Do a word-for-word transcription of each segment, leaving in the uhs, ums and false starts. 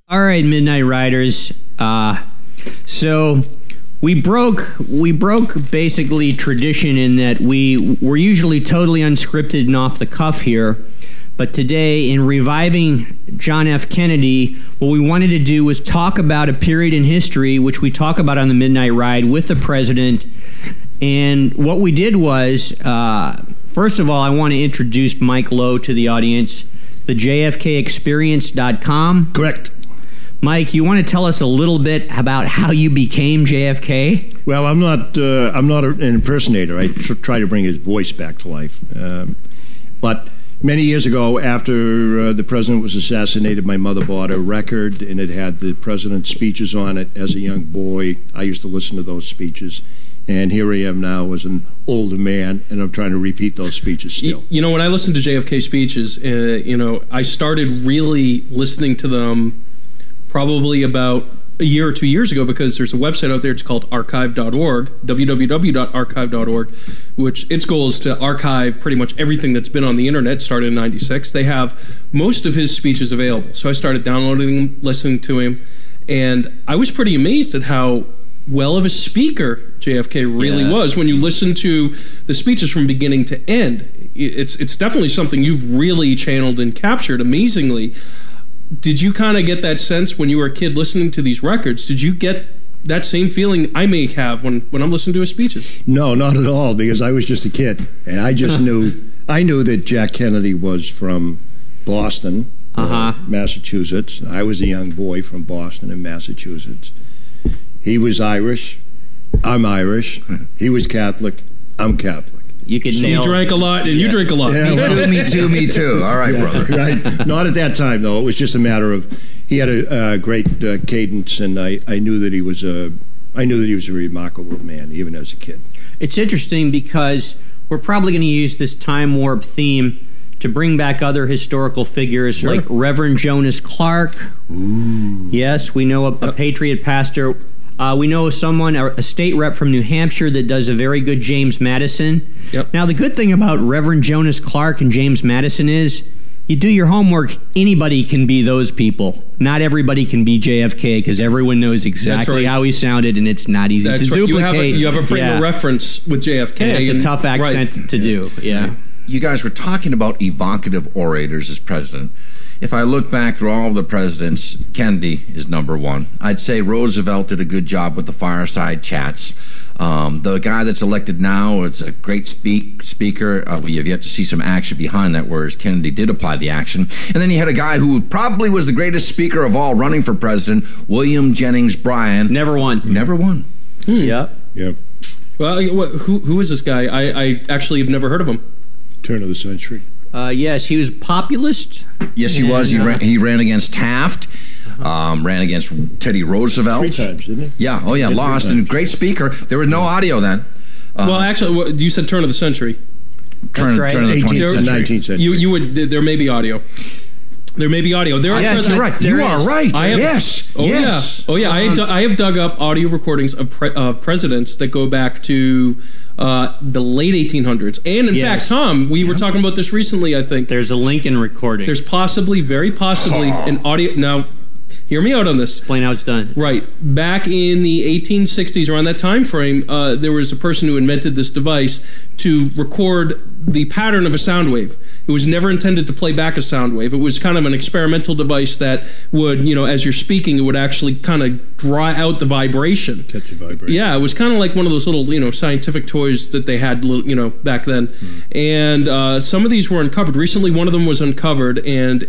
All right, Midnight Riders. Uh, so we broke we broke basically tradition in that we were usually totally unscripted and off the cuff here. But today, in reviving John F. Kennedy, what we wanted to do was talk about a period in history, which we talk about on the Midnight Ride with the president. And what we did was, uh, first of all, I want to introduce Mike Lowe to the audience, the J F K experience dot com. Correct. Mike, you want to tell us a little bit about how you became J F K? Well, I'm not. Uh, I'm not an impersonator. I tr- try to bring his voice back to life. Um, but many years ago, after uh, the president was assassinated, my mother bought a record, and it had the president's speeches on it. As a young boy, I used to listen to those speeches. And here I am now as an older man, and I'm trying to repeat those speeches still. You, you know, when I listened to J F K speeches, uh, you know, I started really listening to them probably about a year or two years ago, because there's a website out there. It's called archive dot org, w w w dot archive dot org, which its goal is to archive pretty much everything that's been on the internet. It started in ninety-six. They have most of his speeches available. So I started downloading them, listening to him, and I was pretty amazed at how well of a speaker J F K really yeah. was. When you listen to the speeches from beginning to end, it's it's definitely something you've really channeled and captured amazingly. Did you kind of get that sense when you were a kid listening to these records? Did you get that same feeling I may have when, when I'm listening to his speeches? No, not at all, because I was just a kid, and I just knew I knew that Jack Kennedy was from Boston, uh-huh. uh, Massachusetts. I was a young boy from Boston and Massachusetts. He was Irish. I'm Irish. He was Catholic. I'm Catholic. You could so nail. You drank a lot, and yeah. you drink a lot. Yeah, me too, me too, me too. All right, yeah, brother. Right. Not at that time, though. It was just a matter of he had a, a great uh, cadence, and I, I knew that he was a I knew that he was a remarkable man, even as a kid. It's interesting because we're probably going to use this time warp theme to bring back other historical figures sure. like Reverend Jonas Clark. Ooh. Yes, we know a, a patriot pastor. Uh, we know someone, a state rep from New Hampshire, that does a very good James Madison. Yep. Now, the good thing about Reverend Jonas Clark and James Madison is you do your homework, anybody can be those people. Not everybody can be J F K, because everyone knows exactly right. how he sounded, and it's not easy That's to right. duplicate. You have a, you have a frame yeah. of reference with J F K. And it's and, a tough accent right. to do, yeah. You guys were talking about evocative orators as president. If I look back through all of the presidents, Kennedy is number one. I'd say Roosevelt did a good job with the fireside chats. Um, the guy that's elected now is a great speak, speaker. Uh, we have yet to see some action behind that, whereas Kennedy did apply the action. And then you had a guy who probably was the greatest speaker of all running for president, William Jennings Bryan. Never won. Never won. Hmm. Yep. Yep. Well, who who is this guy? I, I actually have never heard of him. Turn of the century. Uh, yes, he was populist. Yes, he and, was. He, uh, ran, he ran against Taft, um, ran against Teddy Roosevelt. Three times, didn't he? Yeah, oh yeah, Did lost. And great speaker. There was no audio then. Uh, well, actually, what, you said turn of the century. Turn, right. turn of the twentieth eighteenth and century. nineteenth century. You you would there may be audio. There may be audio. There are Yes, president- you're right. there You are is. right. I have, yes. Oh yes. yeah. Oh yeah. I have, I have dug up audio recordings of pre, uh, presidents that go back to uh, the late eighteen hundreds. And in Yes. fact, Tom, we were talking about this recently. I think There's a Lincoln recording. there's possibly, very possibly, an audio. Now, hear me out on this. Explain how it's done. Right. Back in the eighteen sixties, around that time frame, uh, there was a person who invented this device to record the pattern of a sound wave. It was never intended to play back a sound wave. It was kind of an experimental device that would, you know, as you're speaking, it would actually kind of draw out the vibration. Catch a vibration. Yeah, it was kind of like one of those little, you know, scientific toys that they had, you know, back then. Mm. And uh, some of these were uncovered. Recently, one of them was uncovered, and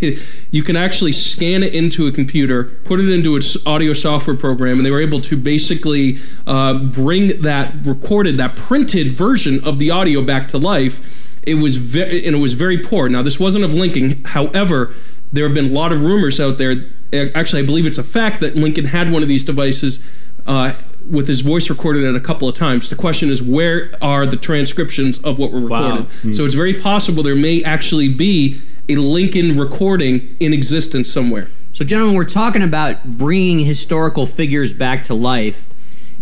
you can actually scan it into a computer, put it into its audio software program, and they were able to basically uh, bring that recorded, that printed version of the audio back to life. It was very, and it was very poor. Now, this wasn't of Lincoln. However, there have been a lot of rumors out there. Actually, I believe it's a fact that Lincoln had one of these devices uh, with his voice recorded at a couple of times. The question is, where are the transcriptions of what were recorded? Wow. Mm-hmm. So it's very possible there may actually be a Lincoln recording in existence somewhere. So, gentlemen, we're talking about bringing historical figures back to life.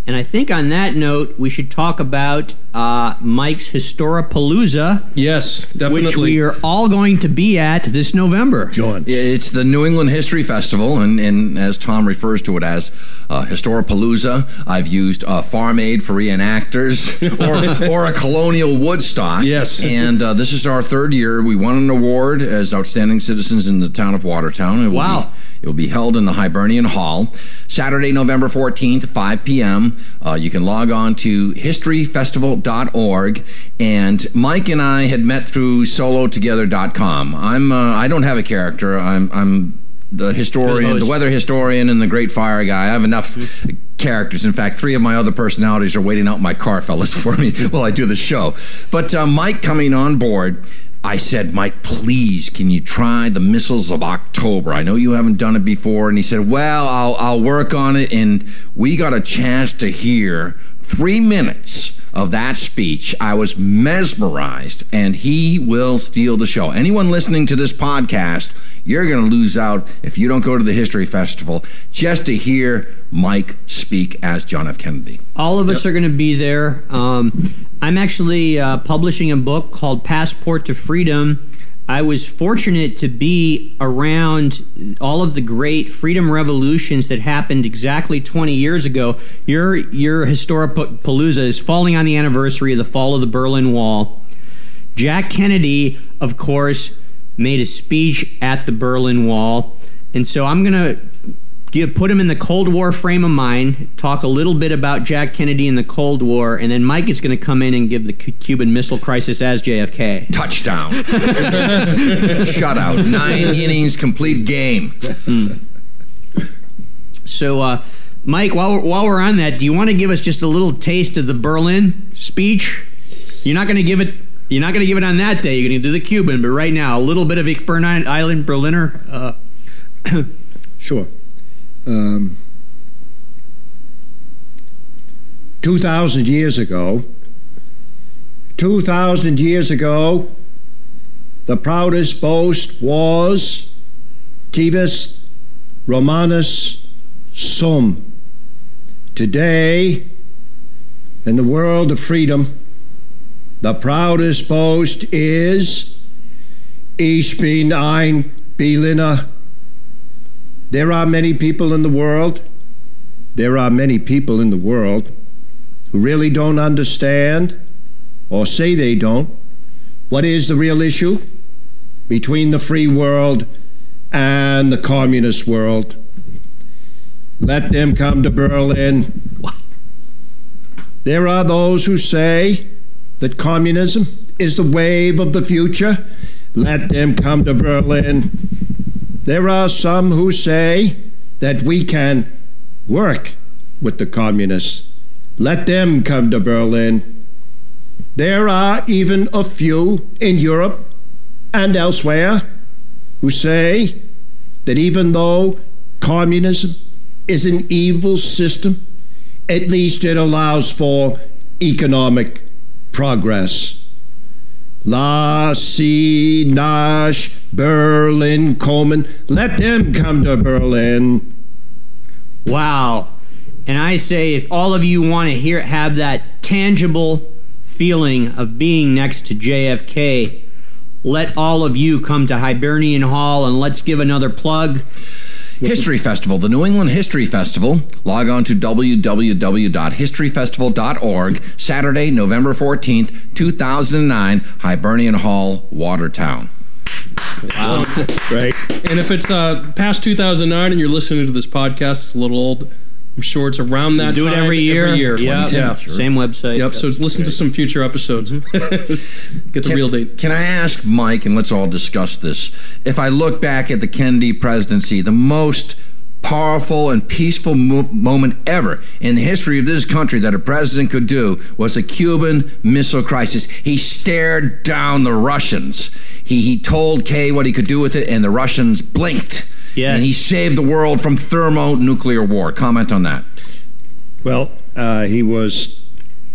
And I think on that note, we should talk about uh, Mike's Historapalooza. Yes, definitely. Which we are all going to be at this November. John. It's the New England History Festival, and, and as Tom refers to it as uh, Historapalooza, I've used uh, Farm Aid for reenactors or, or a Colonial Woodstock. Yes. And uh, this is our third year. We won an award as Outstanding Citizens in the town of Watertown. It will Wow. Be, it will be held in the Hibernian Hall, Saturday, November fourteenth, five p.m. Uh, you can log on to history festival dot org, and Mike and I had met through solo together dot com. I'm uh, I don't have a character. I'm I'm the historian, the weather historian, and the Great Fire guy. I have enough characters. In fact, three of my other personalities are waiting out in my car, fellas, for me while I do the show. But uh, Mike coming on board, I said, Mike, please, can you try the Missiles of October? I know you haven't done it before. And he said, well, I'll, I'll work on it. And we got a chance to hear three minutes of that speech. I was mesmerized, and he will steal the show. Anyone listening to this podcast, you're going to lose out if you don't go to the History Festival just to hear Mike speak as John F. Kennedy. All of us yep. are going to be there. Um, I'm actually uh, publishing a book called Passport to Freedom. I was fortunate to be around all of the great freedom revolutions that happened exactly twenty years ago. Your your Historapalooza is falling on the anniversary of the fall of the Berlin Wall. Jack Kennedy, of course, made a speech at the Berlin Wall. And so I'm going to Give, put him in the Cold War frame of mind, talk a little bit about Jack Kennedy and the Cold War, and then Mike is going to come in and give the C- Cuban Missile Crisis as J F K. Touchdown. Shutout. Nine innings, complete game. Mm. So, uh, Mike, while we're, while we're on that, do you want to give us just a little taste of the Berlin speech? You're not going to give it... You're not going to give it on that day. You're going to do the Cuban, but right now, a little bit of Ich bin ein Island Berliner. Uh, sure. Um, two thousand years ago, two thousand years ago, the proudest boast was Civis Romanus Sum. Today, in the world of freedom, the proudest boast is Ich bin ein Berliner. There are many people in the world, there are many people in the world who really don't understand, or say they don't, what is the real issue between the free world and the communist world. Let them come to Berlin. There are those who say that communism is the wave of the future. Let them come to Berlin. There are some who say that we can work with the communists. Let them come to Berlin. There are even a few in Europe and elsewhere who say that even though communism is an evil system, at least it allows for economic progress. La, Si, Nash, Berlin, Coleman, let them come to Berlin. Wow. And I say, if all of you want to hear have that tangible feeling of being next to J F K, let all of you come to Hibernian Hall, and let's give another plug. History Festival, the New England History Festival. Log on to w w w dot history festival dot org. Saturday, November fourteenth, two thousand nine, Hibernian Hall, Watertown. Wow. Right. And if it's uh, past two thousand nine and you're listening to this podcast, it's a little old. I'm sure it's around that do time. Do it every year. Every year. Yeah, yeah. Sure. Same website. Yep, so listen to some future episodes. Get the can, real date. Can I ask Mike, and let's all discuss this, if I look back at the Kennedy presidency, the most powerful and peaceful mo- moment ever in the history of this country that a president could do was a Cuban Missile Crisis. He stared down the Russians. He, he told Kay what he could do with it, and the Russians blinked. Yes. And he saved the world from thermonuclear war. Comment on that. Well, uh, he was...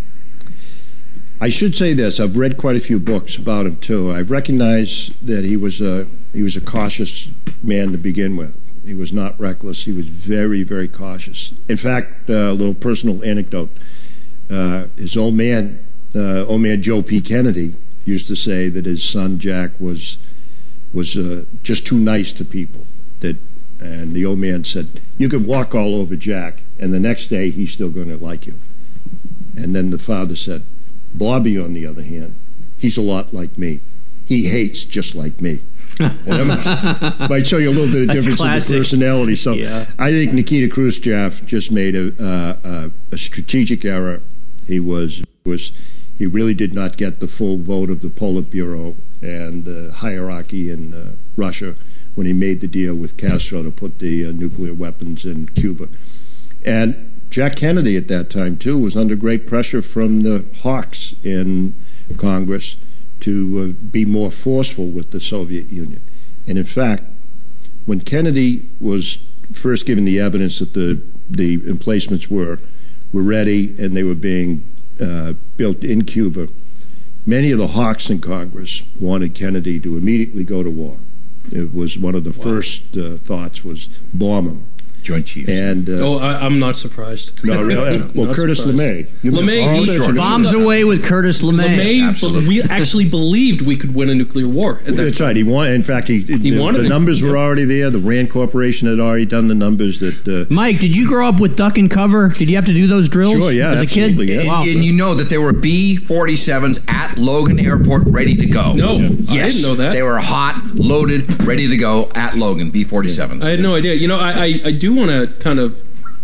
I should say this. I've read quite a few books about him, too. I recognize that he was a, he was a cautious man to begin with. He was not reckless. He was very, very cautious. In fact, uh, a little personal anecdote. Uh, his old man, uh, old man Joe P. Kennedy, used to say that his son Jack was was uh, just too nice to people. That, and the old man said, "You could walk all over Jack, and the next day he's still going to like you." And then the father said, "Bobby, on the other hand, he's a lot like me. He hates just like me." And that might, might show you a little bit of That's difference classic. in the personality. So Yeah. I think Nikita Khrushchev just made a, uh, a, a strategic error. He was was he really did not get the full vote of the Politburo and the hierarchy in uh, Russia when he made the deal with Castro to put the uh, nuclear weapons in Cuba. And Jack Kennedy at that time, too, was under great pressure from the hawks in Congress to uh, be more forceful with the Soviet Union. And in fact, when Kennedy was first given the evidence that the, the emplacements were, were ready and they were being uh, built in Cuba, many of the hawks in Congress wanted Kennedy to immediately go to war. It was one of the wow. first uh, thoughts was bomb him. Joint Chiefs. And, uh, oh, I, I'm not surprised. No, really? Well, Not Curtis surprised. LeMay. LeMay, Oh, he that's right. Bombs away with Curtis LeMay. LeMay, we actually believed we could win a nuclear war. At that That's time. right. He wanted. In fact, he, He the, wanted the it. numbers were Yep. already there. The Rand Corporation had already done the numbers. That uh, Mike, did you grow up with duck and cover? Did you have to do those drills Sure, yeah, as a kid? absolutely, yeah. Wow. And you know that there were B forty-sevens at Logan Airport ready to go. No, I Yes, didn't know that. They were hot, loaded, ready to go at Logan, B forty-sevens. I had no idea. You know, I, I, I do want to kind of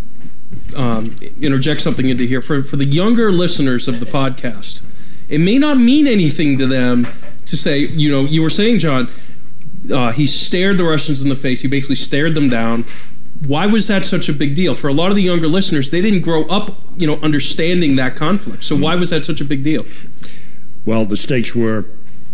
um, interject something into here. For, for the younger listeners of the podcast, it may not mean anything to them to say, you know, you were saying, John, uh, he stared the Russians in the face. He basically stared them down. Why was that such a big deal? For a lot of the younger listeners, they didn't grow up, you know, understanding that conflict. So why was that such a big deal? well, the stakes were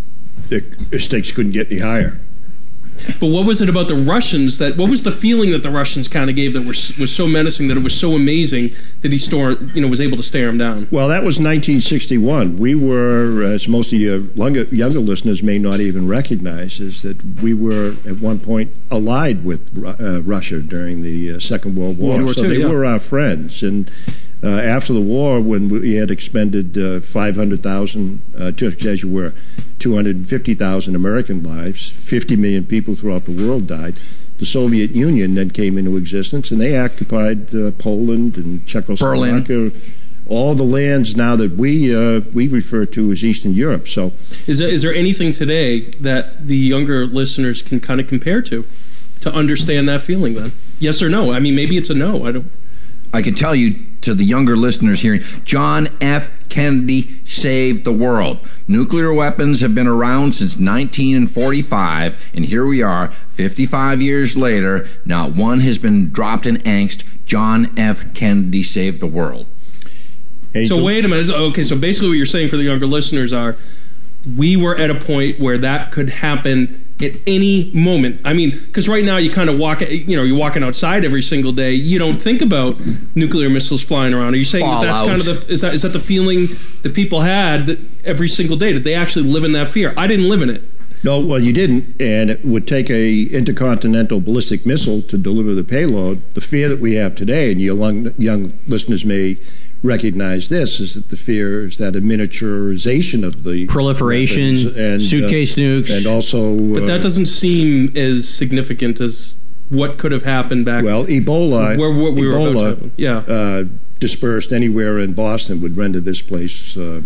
the stakes couldn't get any higher. But what was it about the Russians that? What was the feeling that the Russians kind of gave that was was so menacing, that it was so amazing that he store, you know, was able to stare them down? Well, that was nineteen sixty-one. We were, as most of your younger, younger listeners may not even recognize, is that we were at one point allied with uh, Russia during the uh, Second World War. World War so Two, they yeah. were our friends. And uh, after the war, when we had expended uh, five hundred thousand, uh, as you were, two hundred fifty thousand American lives, fifty million people throughout the world died. The Soviet Union then came into existence, and they occupied uh, Poland and Czechoslovakia, all the lands now that we uh, we refer to as Eastern Europe. So, Is there, is there anything today that the younger listeners can kind of compare to, to understand that feeling then? Yes or no? I mean, maybe it's a no. I don't. I can tell you to the younger listeners here, John F. Kennedy saved the world. Nuclear weapons have been around since nineteen forty-five, and here we are, fifty-five years later, not one has been dropped in angst. John F. Kennedy saved the world. and So to- wait a minute. Okay, so basically what you're saying for the younger listeners are, we were at a point where that could happen at any moment. I mean, because right now you kind of walk, you know, you're walking outside every single day. You don't think about nuclear missiles flying around. Are you saying that that's kind of the is that is that the feeling that people had that every single day? Did they actually live in that fear? I didn't live in it. No, well, you didn't, and it would take a intercontinental ballistic missile to deliver the payload. The fear that we have today, and your young, young listeners may recognize this, is that the fear is that a miniaturization of the Proliferation, weapons and, suitcase uh, nukes. and also. But that doesn't seem as significant as what could have happened back. Well, Ebola, Where- where we were about to Ebola happen. Yeah. uh, dispersed anywhere in Boston would render this place. Uh,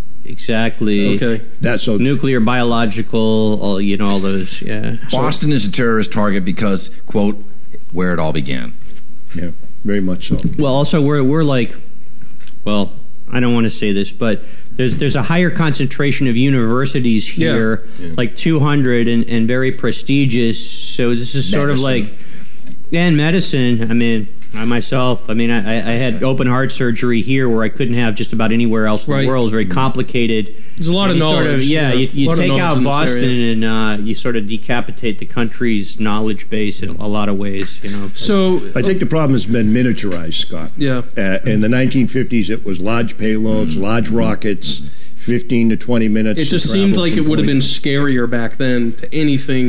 Exactly. Okay. that so Nuclear, biological, all, you know, all those. Yeah. Boston is a terrorist target because, quote, where it all began. yeah, very much so. Well, also we're we're like, well, I don't want to say this, but there's there's a higher concentration of universities here, Yeah. Yeah. like two hundred, and, and very prestigious. So this is sort Medicine. of like, yeah, in medicine. I mean, I myself, I mean, I, I had open heart surgery here where I couldn't have just about anywhere else in Right. the world. It's very complicated. There's a lot And of you sort knowledge. yeah, you, A you lot of take knowledge out in this Boston area. and uh, you sort of decapitate the country's knowledge base in a lot of ways. You know. So I think the problem has been miniaturized, Scott. Yeah. Uh, in the nineteen fifties, it was large payloads, large rockets, fifteen to twenty minutes. it to just travel seemed like from it would have point- been scarier back then to anything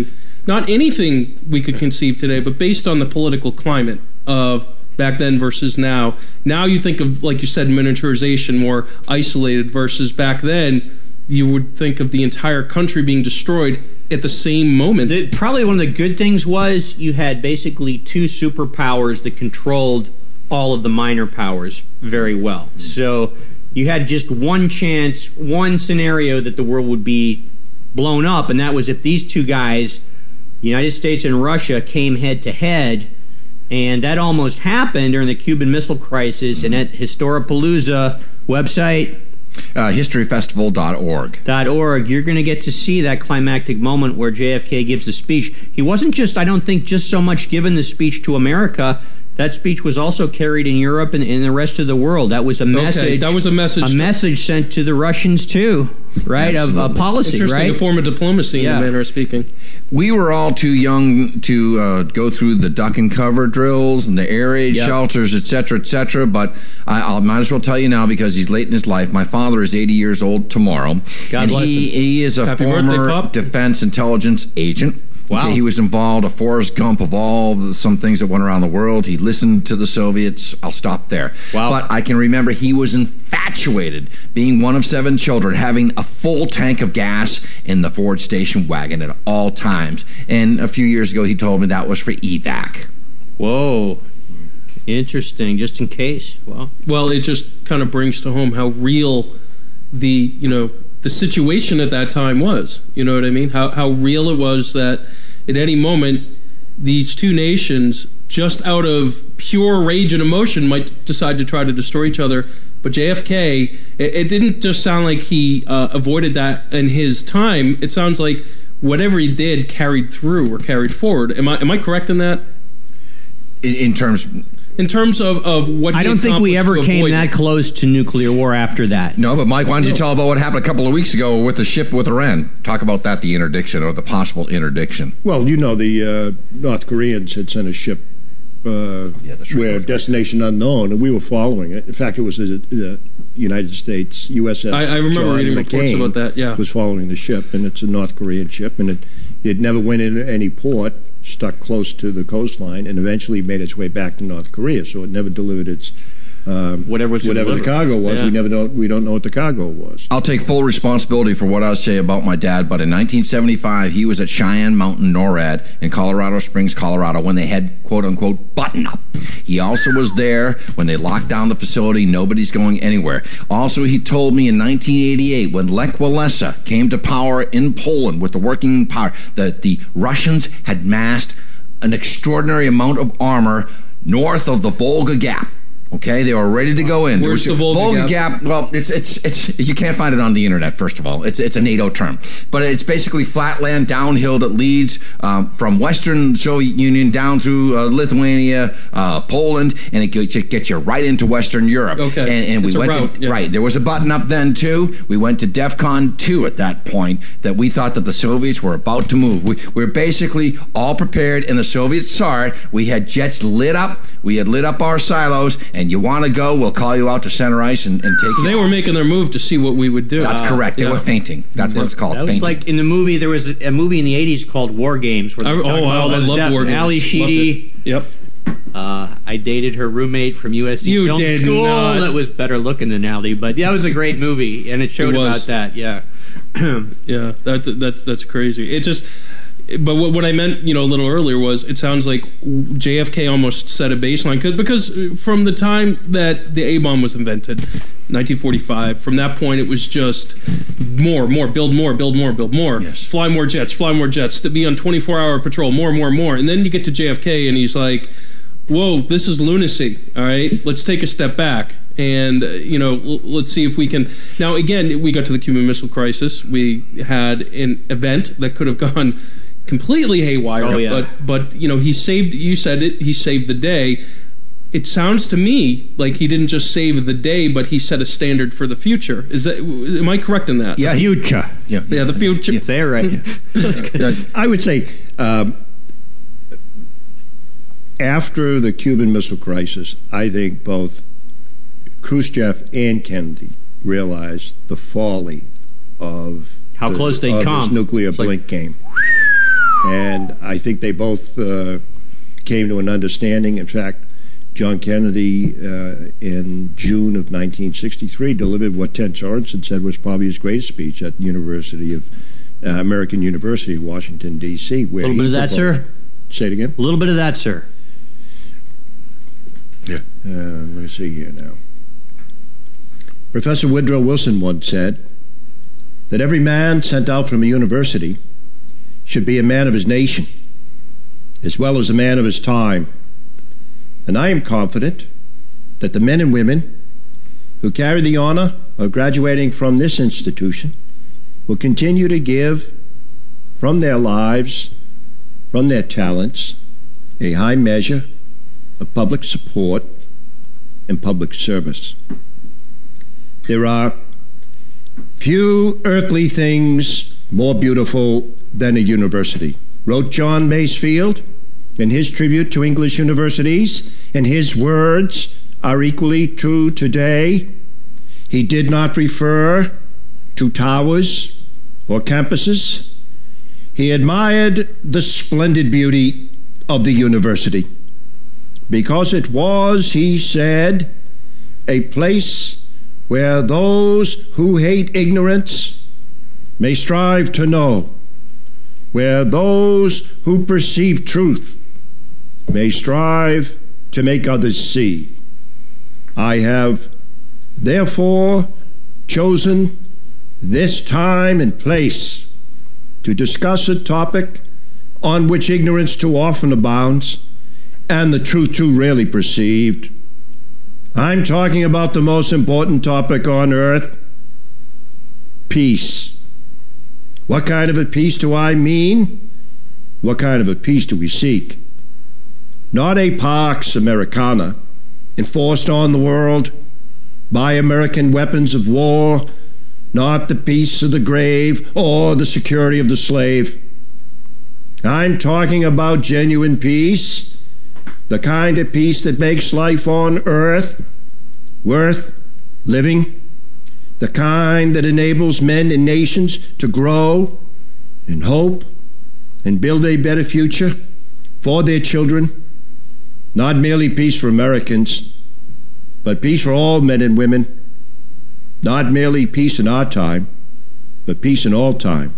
not anything we could conceive today, but based on the political climate of back then versus now. Now you think of, like you said, miniaturization, more isolated, versus back then you would think of the entire country being destroyed at the same moment. The, probably one of the good things was you had basically two superpowers that controlled all of the minor powers very well. So you had just one chance, one scenario that the world would be blown up, and that was if these two guys, the United States and Russia, came head to head. And that almost happened during the Cuban Missile Crisis. And at Historipalooza website, uh, history festival dot org. .org, you're going to get to see that climactic moment where J F K gives the speech. He wasn't just, I don't think, just so much given the speech to America. That speech was also carried in Europe and in the rest of the world. That was a message. Okay, that was a message. A to, message sent to the Russians too, right? Absolutely. Of a policy, Interesting, right? a form of diplomacy, yeah. in a manner of speaking. We were all too young to uh, go through the duck and cover drills and the air raid yep. shelters, et cetera, et cetera. But I I'll, might as well tell you now because he's late in his life. My father is eighty years old tomorrow, God and bless he him. he is a Happy former birthday, defense intelligence agent. Wow. Okay, he was involved, a Forrest Gump of all the, some things that went around the world. He listened to the Soviets. I'll stop there. Wow. But I can remember he was infatuated, being one of seven children, having a full tank of gas in the Ford station wagon at all times. And a few years ago, he told me that was for evac. Whoa. Interesting. Just in case. Well, Well, it just kind of brings to home how real the, you know, the situation at that time was. You know what I mean? How how real it was that at any moment these two nations, just out of pure rage and emotion, might decide to try to destroy each other. But J F K, it, it didn't just sound like he uh, avoided that in his time. It sounds like whatever he did carried through or carried forward. Am I am I correct in that? In, in terms... In terms of, of what he I don't think we accomplished ever to came avoid that it. close to nuclear war after that. No, but Mike, why don't you tell about what happened a couple of weeks ago with the ship with Iran? Talk about that, the interdiction or the possible interdiction. Well, you know, the uh, North Koreans had sent a ship uh, Yeah, that's right. where destination unknown, and we were following it. In fact, it was the, the United States U S S I- I remember John reading reports McCain about that, yeah. was following the ship, and it's a North Korean ship, and it, it never went into any port, stuck close to the coastline, and eventually made its way back to North Korea. So it never delivered its um, Whatever was whatever the delivered. cargo was. Yeah. We never know. We don't know what the cargo was. I'll take full responsibility for what I say about my dad, but in nineteen seventy-five, he was at Cheyenne Mountain NORAD in Colorado Springs, Colorado, when they had, quote-unquote, button up. He also was there when they locked down the facility. Nobody's going anywhere. Also, he told me in nineteen eighty-eight, when Lech Walesa came to power in Poland with the working power, that the Russians had massed an extraordinary amount of armor north of the Volga Gap. Okay, they were ready to go in. Where's There was the a- Volga Gap? Well, it's it's it's you can't find it on the internet. First of all, it's it's a NATO term, but it's basically flat land downhill that leads um, from Western Soviet Union down through uh, Lithuania, uh, Poland, and it gets, it gets you right into Western Europe. Okay. and, and we It's a went route, to yeah. right. There was a button up then too. We went to DEFCON two at that point. That we thought that the Soviets were about to move. We, we were basically all prepared in the Soviet Tsar. We had jets lit up. We had lit up our silos, and you want to go, we'll call you out to center ice and, and take So you. they were making their move to see what we would do. That's Uh, correct. They yeah. were fainting. That's what it's called, That was fainting. like in the movie. There was a, a movie in the eighties called War Games. Where I, they oh, talked about I, all I those love deaths. War Games. Ali Loved Sheedy. it. Yep. Uh, I dated her roommate from U S C You Film did School. not. That was better looking than Ali, but yeah, it was a great movie, and it showed It about was. that. Yeah. Yeah, that that's that's crazy. It just, but what, what I meant, you know, a little earlier was it sounds like J F K almost set a baseline cause, because from the time that the A bomb was invented, nineteen forty-five, from that point it was just more, more, build more, build more, build more, Yes. fly more jets, fly more jets, to be on twenty-four hour patrol, more, more, more, and then you get to J F K and he's like, whoa, this is lunacy. All right, let's take a step back. And, uh, you know, l- let's see if we can. Now, again, we got to the Cuban Missile Crisis. We had an event that could have gone completely haywire. Oh, yeah. But, but, you know, he saved, you said it, he saved the day. It sounds to me like he didn't just save the day, but he set a standard for the future. Is that, am I correct in that? yeah, he- Future. yeah, Yeah, the future. Yeah. Say it right. Yeah. I would say um, after the Cuban Missile Crisis, I think both Khrushchev and Kennedy realized the folly of How the, close they'd of come. this nuclear It's like- blink game. And I think they both uh, came to an understanding. In fact, John Kennedy, uh, in June of nineteen sixty-three, delivered what Ted Sorensen said was probably his greatest speech at the University of uh, American University of Washington, D C. A little bit of that, sir? Say it again? A little bit of that, sir. Yeah. Uh, let me see here now. Professor Woodrow Wilson once said that every man sent out from a university should be a man of his nation, as well as a man of his time. And I am confident that the men and women who carry the honor of graduating from this institution will continue to give from their lives, from their talents, a high measure of public support and public service. There are few earthly things more beautiful than a university, wrote John Masefield in his tribute to English universities, and his words are equally true today. He did not refer to towers or campuses. He admired the splendid beauty of the university because it was, he said, a place where those who hate ignorance may strive to know, where those who perceive truth may strive to make others see. I have therefore chosen this time and place to discuss a topic on which ignorance too often abounds and the truth too rarely perceived. I'm talking about the most important topic on earth, peace. What kind of a peace do I mean? What kind of a peace do we seek? Not a Pax Americana enforced on the world by American weapons of war, not the peace of the grave or the security of the slave. I'm talking about genuine peace, the kind of peace that makes life on earth worth living, the kind that enables men and nations to grow and hope and build a better future for their children. Not merely peace for Americans, but peace for all men and women. Not merely peace in our time, but peace in all time.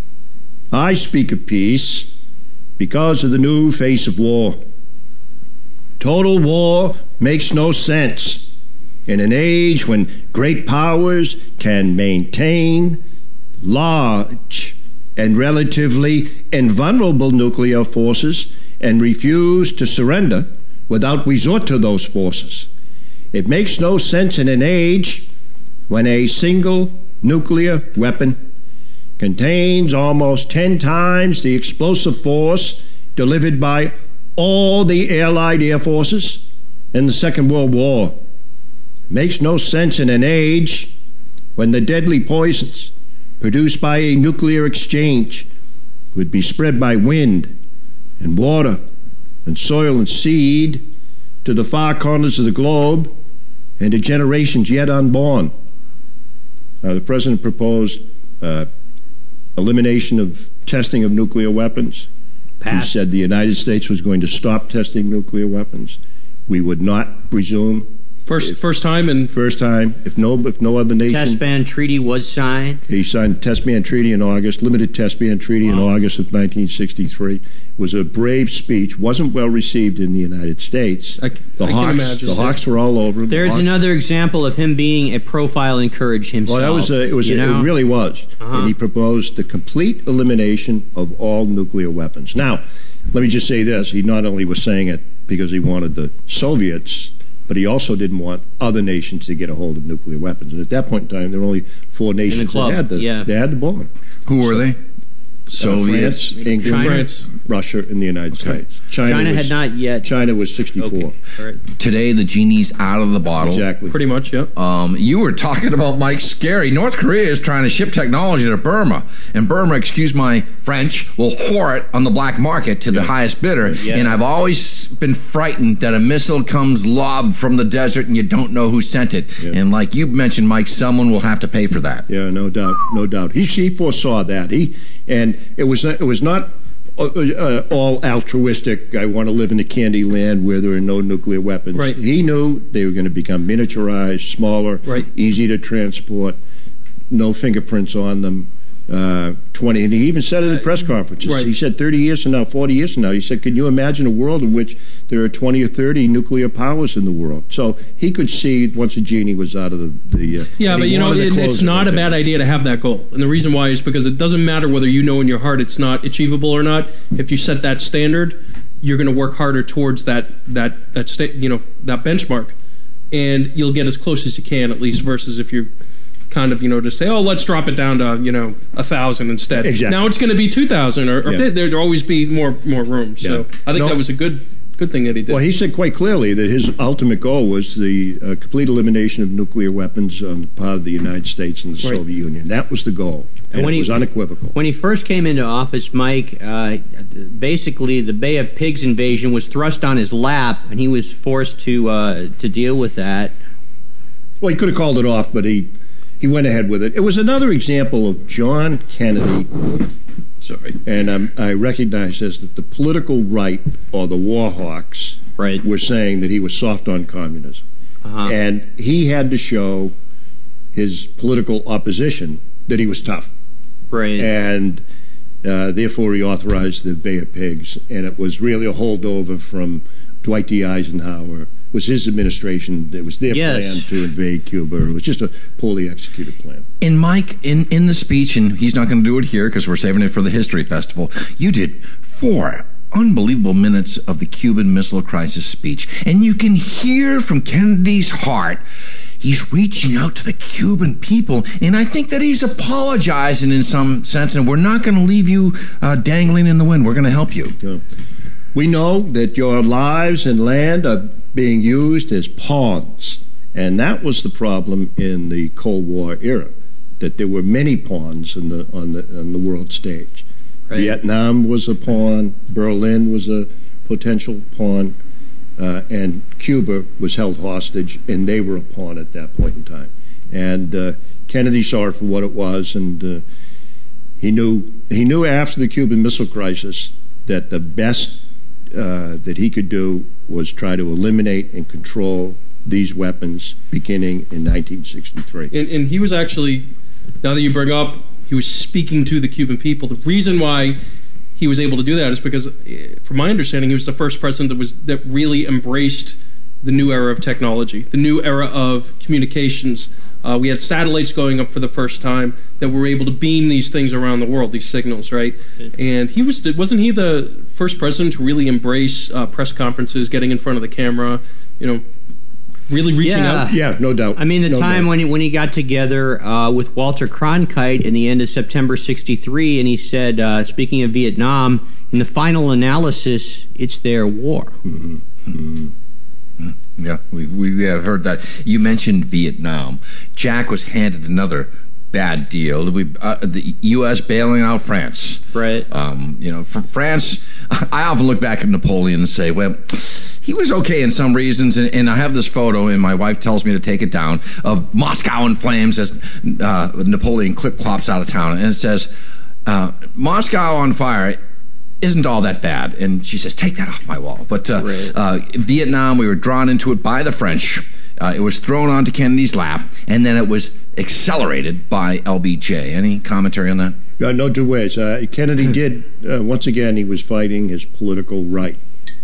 I speak of peace because of the new face of war. Total war makes no sense in an age when great powers can maintain large and relatively invulnerable nuclear forces and refuse to surrender without resort to those forces. It makes no sense in an age when a single nuclear weapon contains almost ten times the explosive force delivered by all the Allied air forces in the Second World War. It makes no sense in an age when the deadly poisons produced by a nuclear exchange would be spread by wind and water and soil and seed to the far corners of the globe and to generations yet unborn. Uh, the President proposed uh, elimination of testing of nuclear weapons. Passed. He said the United States was going to stop testing nuclear weapons. We would not resume. First, first time in First time, if no, if no other nation. Test ban treaty was signed. He signed the Test Ban Treaty in August, limited Test Ban Treaty wow. in August of nineteen sixty-three. It was a brave speech. Wasn't well received in the United States. I, the I Hawks, the Hawks were all over him. There's Hawks. another example of him being a profile encourage himself. Well, that was a, it was you a, know? it really was, uh-huh. and he proposed the complete elimination of all nuclear weapons. Now, let me just say this: he not only was saying it because he wanted the Soviets, but he also didn't want other nations to get a hold of nuclear weapons. And at that point in time, there were only four nations club, that had the yeah. they had the bomb. Who were So, they? Soviets, uh, France, England, China? France. Russia, and the United Okay. States. China, China was, had not yet. China was sixty-four. Okay. All right. Today, the genie's out of the bottle. Exactly. Pretty much, yep. Um, you were talking about Mike Scary. North Korea is trying to ship technology to Burma, and Burma, excuse my French, will whore it on the black market to the Yeah. highest bidder. Yeah. And I've always been frightened that a missile comes lobbed from the desert and you don't know who sent it. Yeah. And like you mentioned, Mike, someone will have to pay for that. Yeah, no doubt, no doubt. He, he foresaw that. He and it was it was not uh, all altruistic. I want to live in a candy land where there are no nuclear weapons. Right. He knew they were going to become miniaturized, smaller, right. easy to transport, no fingerprints on them. Uh, twenty, and he even said it in press conferences. Right. He said thirty years from now, forty years from now. He said, "Can you imagine a world in which there are twenty or thirty nuclear powers in the world?" So he could see once the genie was out of the. the uh, yeah, but you know, it, it's not a bad idea to have that goal, and the reason why is because it doesn't matter whether you know in your heart it's not achievable or not. If you set that standard, you're going to work harder towards that that that sta- you know that benchmark, and you'll get as close as you can at least. Versus if you're kind of, you know, to say, oh, let's drop it down to, you know, a thousand instead. Exactly. Now it's going to be two thousand, or, or yeah. there'll always be more more room. So yeah. I think no. that was a good good thing that he did. Well, he said quite clearly that his ultimate goal was the uh, complete elimination of nuclear weapons on the part of the United States and the right. Soviet Union. That was the goal, and, and when it he, was unequivocal. When he first came into office, Mike, uh, basically the Bay of Pigs invasion was thrust on his lap, and he was forced to uh, to deal with that. Well, he could have called it off, but he. He went ahead with it. It was another example of John Kennedy, sorry, and um, I recognize this, that the political right, or the war hawks, right. were saying that he was soft on communism. Uh-huh. And he had to show his political opposition that he was tough. Right. And uh, therefore he authorized the Bay of Pigs, and it was really a holdover from Dwight D. Eisenhower. It was his administration. It was their yes. plan to invade Cuba. It was just a poorly executed plan. And Mike, in, in the speech, and he's not going to do it here because we're saving it for the History Festival, you did four unbelievable minutes of the Cuban Missile Crisis speech. And you can hear from Kennedy's heart, he's reaching out to the Cuban people. And I think that he's apologizing in some sense, and we're not going to leave you uh, dangling in the wind. We're going to help you. Yeah. We know that your lives and land are being used as pawns, and that was the problem in the Cold War era, that there were many pawns in the, on the on the world stage. Right. Vietnam was a pawn, Berlin was a potential pawn, uh, and Cuba was held hostage, and they were a pawn at that point in time. And uh, Kennedy saw it for what it was, and uh, he knew he knew after the Cuban Missile Crisis that the best Uh, that he could do was try to eliminate and control these weapons beginning in nineteen sixty-three. And, and he was actually, now that you bring up, he was speaking to the Cuban people. The reason why he was able to do that is because, from my understanding, he was the first president that was that really embraced the new era of technology, the new era of communications. Uh, we had satellites going up for the first time that were able to beam these things around the world, these signals, right? And he was, wasn't he the first president to really embrace uh, press conferences, getting in front of the camera, you know, really reaching yeah. out? Yeah, no doubt. I mean, the no time doubt. when he, when he got together uh, with Walter Cronkite in the end of September sixty-three, and he said, uh, speaking of Vietnam, in the final analysis, it's their war. Mm-hmm. Mm-hmm. Yeah, we, we have heard that. You mentioned Vietnam. Jack was handed another bad deal. We, uh, the U S bailing out France. Right. Um, you know, for France, I often look back at Napoleon and say, well, he was okay in some reasons, and, and I have this photo, and my wife tells me to take it down, of Moscow in flames as uh, Napoleon clip-clops out of town, and it says, uh, Moscow on fire isn't all that bad. And she says, take that off my wall. But uh, right. uh, Vietnam, we were drawn into it by the French. Uh, it was thrown onto Kennedy's lap, and then it was accelerated by L B J. Any commentary on that? Uh, no two ways. Uh, Kennedy did, uh, once again, he was fighting his political right.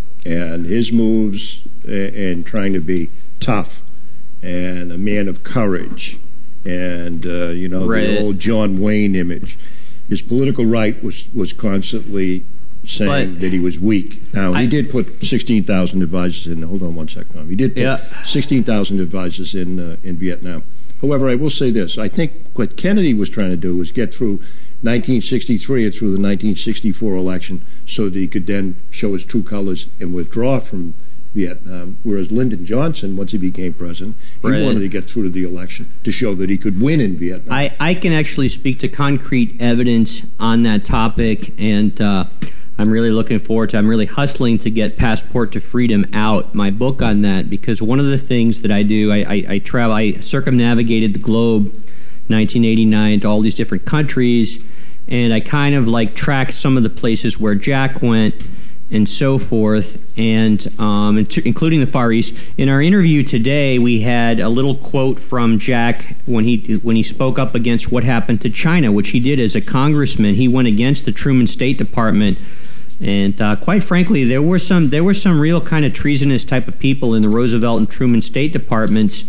And his moves uh, and trying to be tough and a man of courage and, uh, you know, right. the old John Wayne image. His political right was, was constantly saying but, that he was weak. Now, I, he did put sixteen thousand advisors in. Hold on one second, Tom. He did put yeah. sixteen thousand advisors in uh, in Vietnam. However, I will say this. I think what Kennedy was trying to do was get through nineteen sixty-three and through the nineteen sixty-four election so that he could then show his true colors and withdraw from Vietnam, whereas Lyndon Johnson, once he became president, he right. wanted to get through to the election to show that he could win in Vietnam. I, I can actually speak to concrete evidence on that topic, and uh, I'm really looking forward to, I'm really hustling to get Passport to Freedom out, my book on that, because one of the things that I do, I, I, I travel, I circumnavigated the globe nineteen eighty-nine to all these different countries, and I kind of like tracked some of the places where Jack went and so forth, and um, including the Far East. In our interview today, we had a little quote from Jack when he when he spoke up against what happened to China, which he did as a congressman. He went against the Truman State Department, and uh, quite frankly, there were some there were some real kind of treasonous type of people in the Roosevelt and Truman State Departments,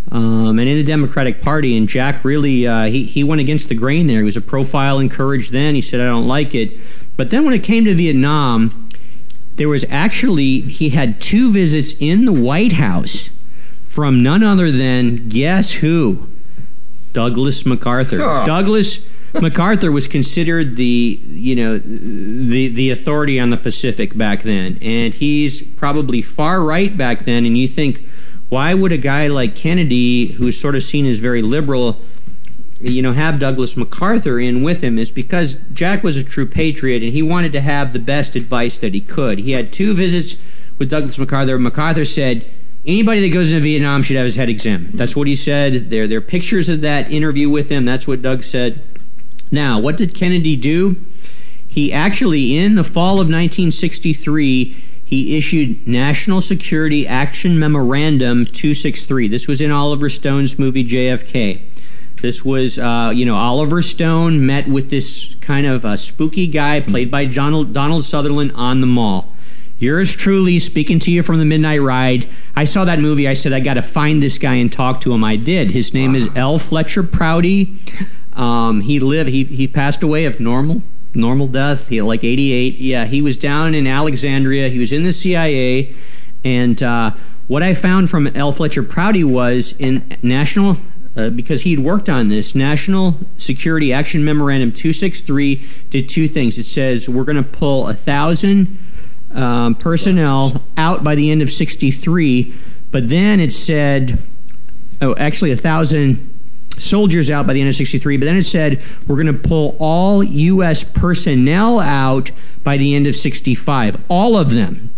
um, and in the Democratic Party. And Jack really uh, he he went against the grain there. He was a profile encouraged then. He said, "I don't like it," but then when it came to Vietnam, there was actually, he had two visits in the White House from none other than, guess who? Douglas MacArthur. Oh. Douglas MacArthur was considered the, you know, the the authority on the Pacific back then. And he's probably far right back then. And you think, why would a guy like Kennedy, who's sort of seen as very liberal, you know, have Douglas MacArthur in with him? Is because Jack was a true patriot and he wanted to have the best advice that he could. He had two visits with Douglas MacArthur. MacArthur said, anybody that goes into Vietnam should have his head examined. That's what he said. There, there are pictures of that interview with him. That's what Doug said. Now, what did Kennedy do? He actually, in the fall of nineteen sixty-three, he issued National Security Action Memorandum two sixty-three. This was in Oliver Stone's movie J F K. This was, uh, you know, Oliver Stone met with this kind of uh, spooky guy played by Donald, Donald Sutherland on the Mall. Yours truly, speaking to you from the Midnight Ride. I saw that movie. I said, I got to find this guy and talk to him. I did. His name wow. is L. Fletcher Prouty. Um, he lived. He he passed away of normal normal death. He like eighty-eight. Yeah, he was down in Alexandria. He was in the C I A, and uh, what I found from L. Fletcher Prouty was in national. Uh, because he had worked on this, National Security Action Memorandum two sixty-three did two things. It says we're going to pull one thousand um, personnel out by the end of sixty-three, but then it said, oh, actually one thousand soldiers out by the end of sixty-three, but then it said we're going to pull all U S personnel out by the end of sixty-five, all of them.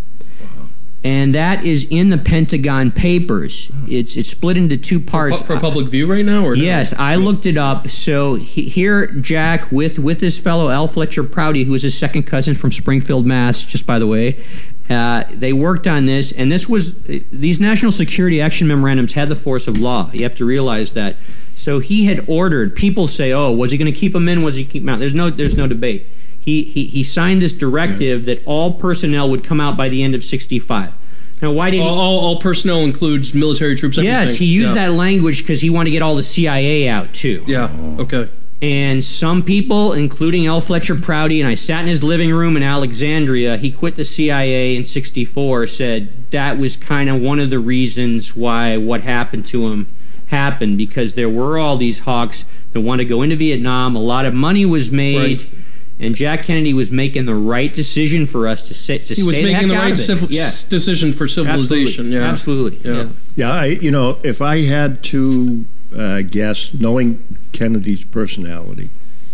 And that is in the Pentagon Papers. It's it's split into two parts. For, for public view right now? Or yes, no? I looked it up. So he, here, Jack, with, with this fellow, L. Fletcher Prouty, who is his second cousin from Springfield, Mass., just by the way, uh, they worked on this. And this was, these National Security Action Memorandums had the force of law. You have to realize that. So he had ordered, people say, oh, was he going to keep them in? Was he keep them out? There's no, there's no debate. He, he he signed this directive that all personnel would come out by the end of sixty-five. Now, why did all, he, all, all personnel includes military troops? Everything. Yes, he used yeah. that language because he wanted to get all the C I A out too. Yeah. Okay. And some people, including L. Fletcher Prouty, and I sat in his living room in Alexandria. He quit the C I A in sixty-four. Said that was kind of one of the reasons why what happened to him happened, because there were all these hawks that wanted to go into Vietnam. A lot of money was made. Right. And Jack Kennedy was making the right decision for us to sit. To he was stay making the, the right civil, yeah. decision for civilization. Absolutely. Yeah, absolutely. Yeah. yeah, yeah. I, you know, if I had to uh, guess, knowing Kennedy's personality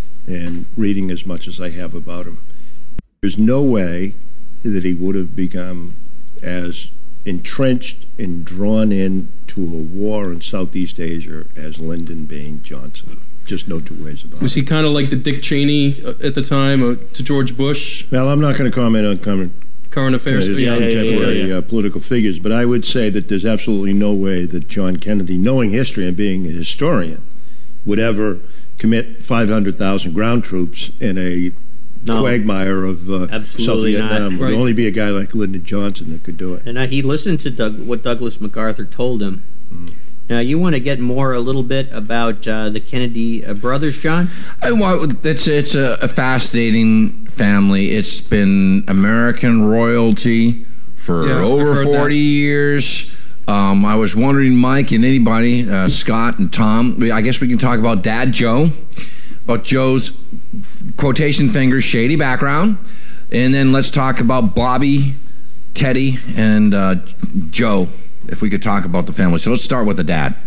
and reading as much as I have about him, there's no way that he would have become as entrenched and drawn in to a war in Southeast Asia as Lyndon Baines Johnson. Just no two ways about it. Was he kind of like the Dick Cheney at the time uh, to George Bush? Well, I'm not going to comment on current, current affairs, uh, yeah, contemporary yeah, yeah, yeah. Uh, political figures, but I would say that there's absolutely no way that John Kennedy, knowing history and being a historian, would ever commit five hundred thousand ground troops in a no. quagmire of uh, South Vietnam. It would right. only be a guy like Lyndon Johnson that could do it. And uh, he listened to Doug, what Douglas MacArthur told him. Mm. Now, you want to get more a little bit about uh, the Kennedy uh, brothers, John? I want, it's it's a, a fascinating family. It's been American royalty for yeah, over forty that. years. Um, I was wondering, Mike and anybody, uh, Scott and Tom, I guess we can talk about Dad Joe, about Joe's quotation fingers, shady background, and then let's talk about Bobby, Teddy, and uh, Joe. If we could talk about the family. So let's start with the dad.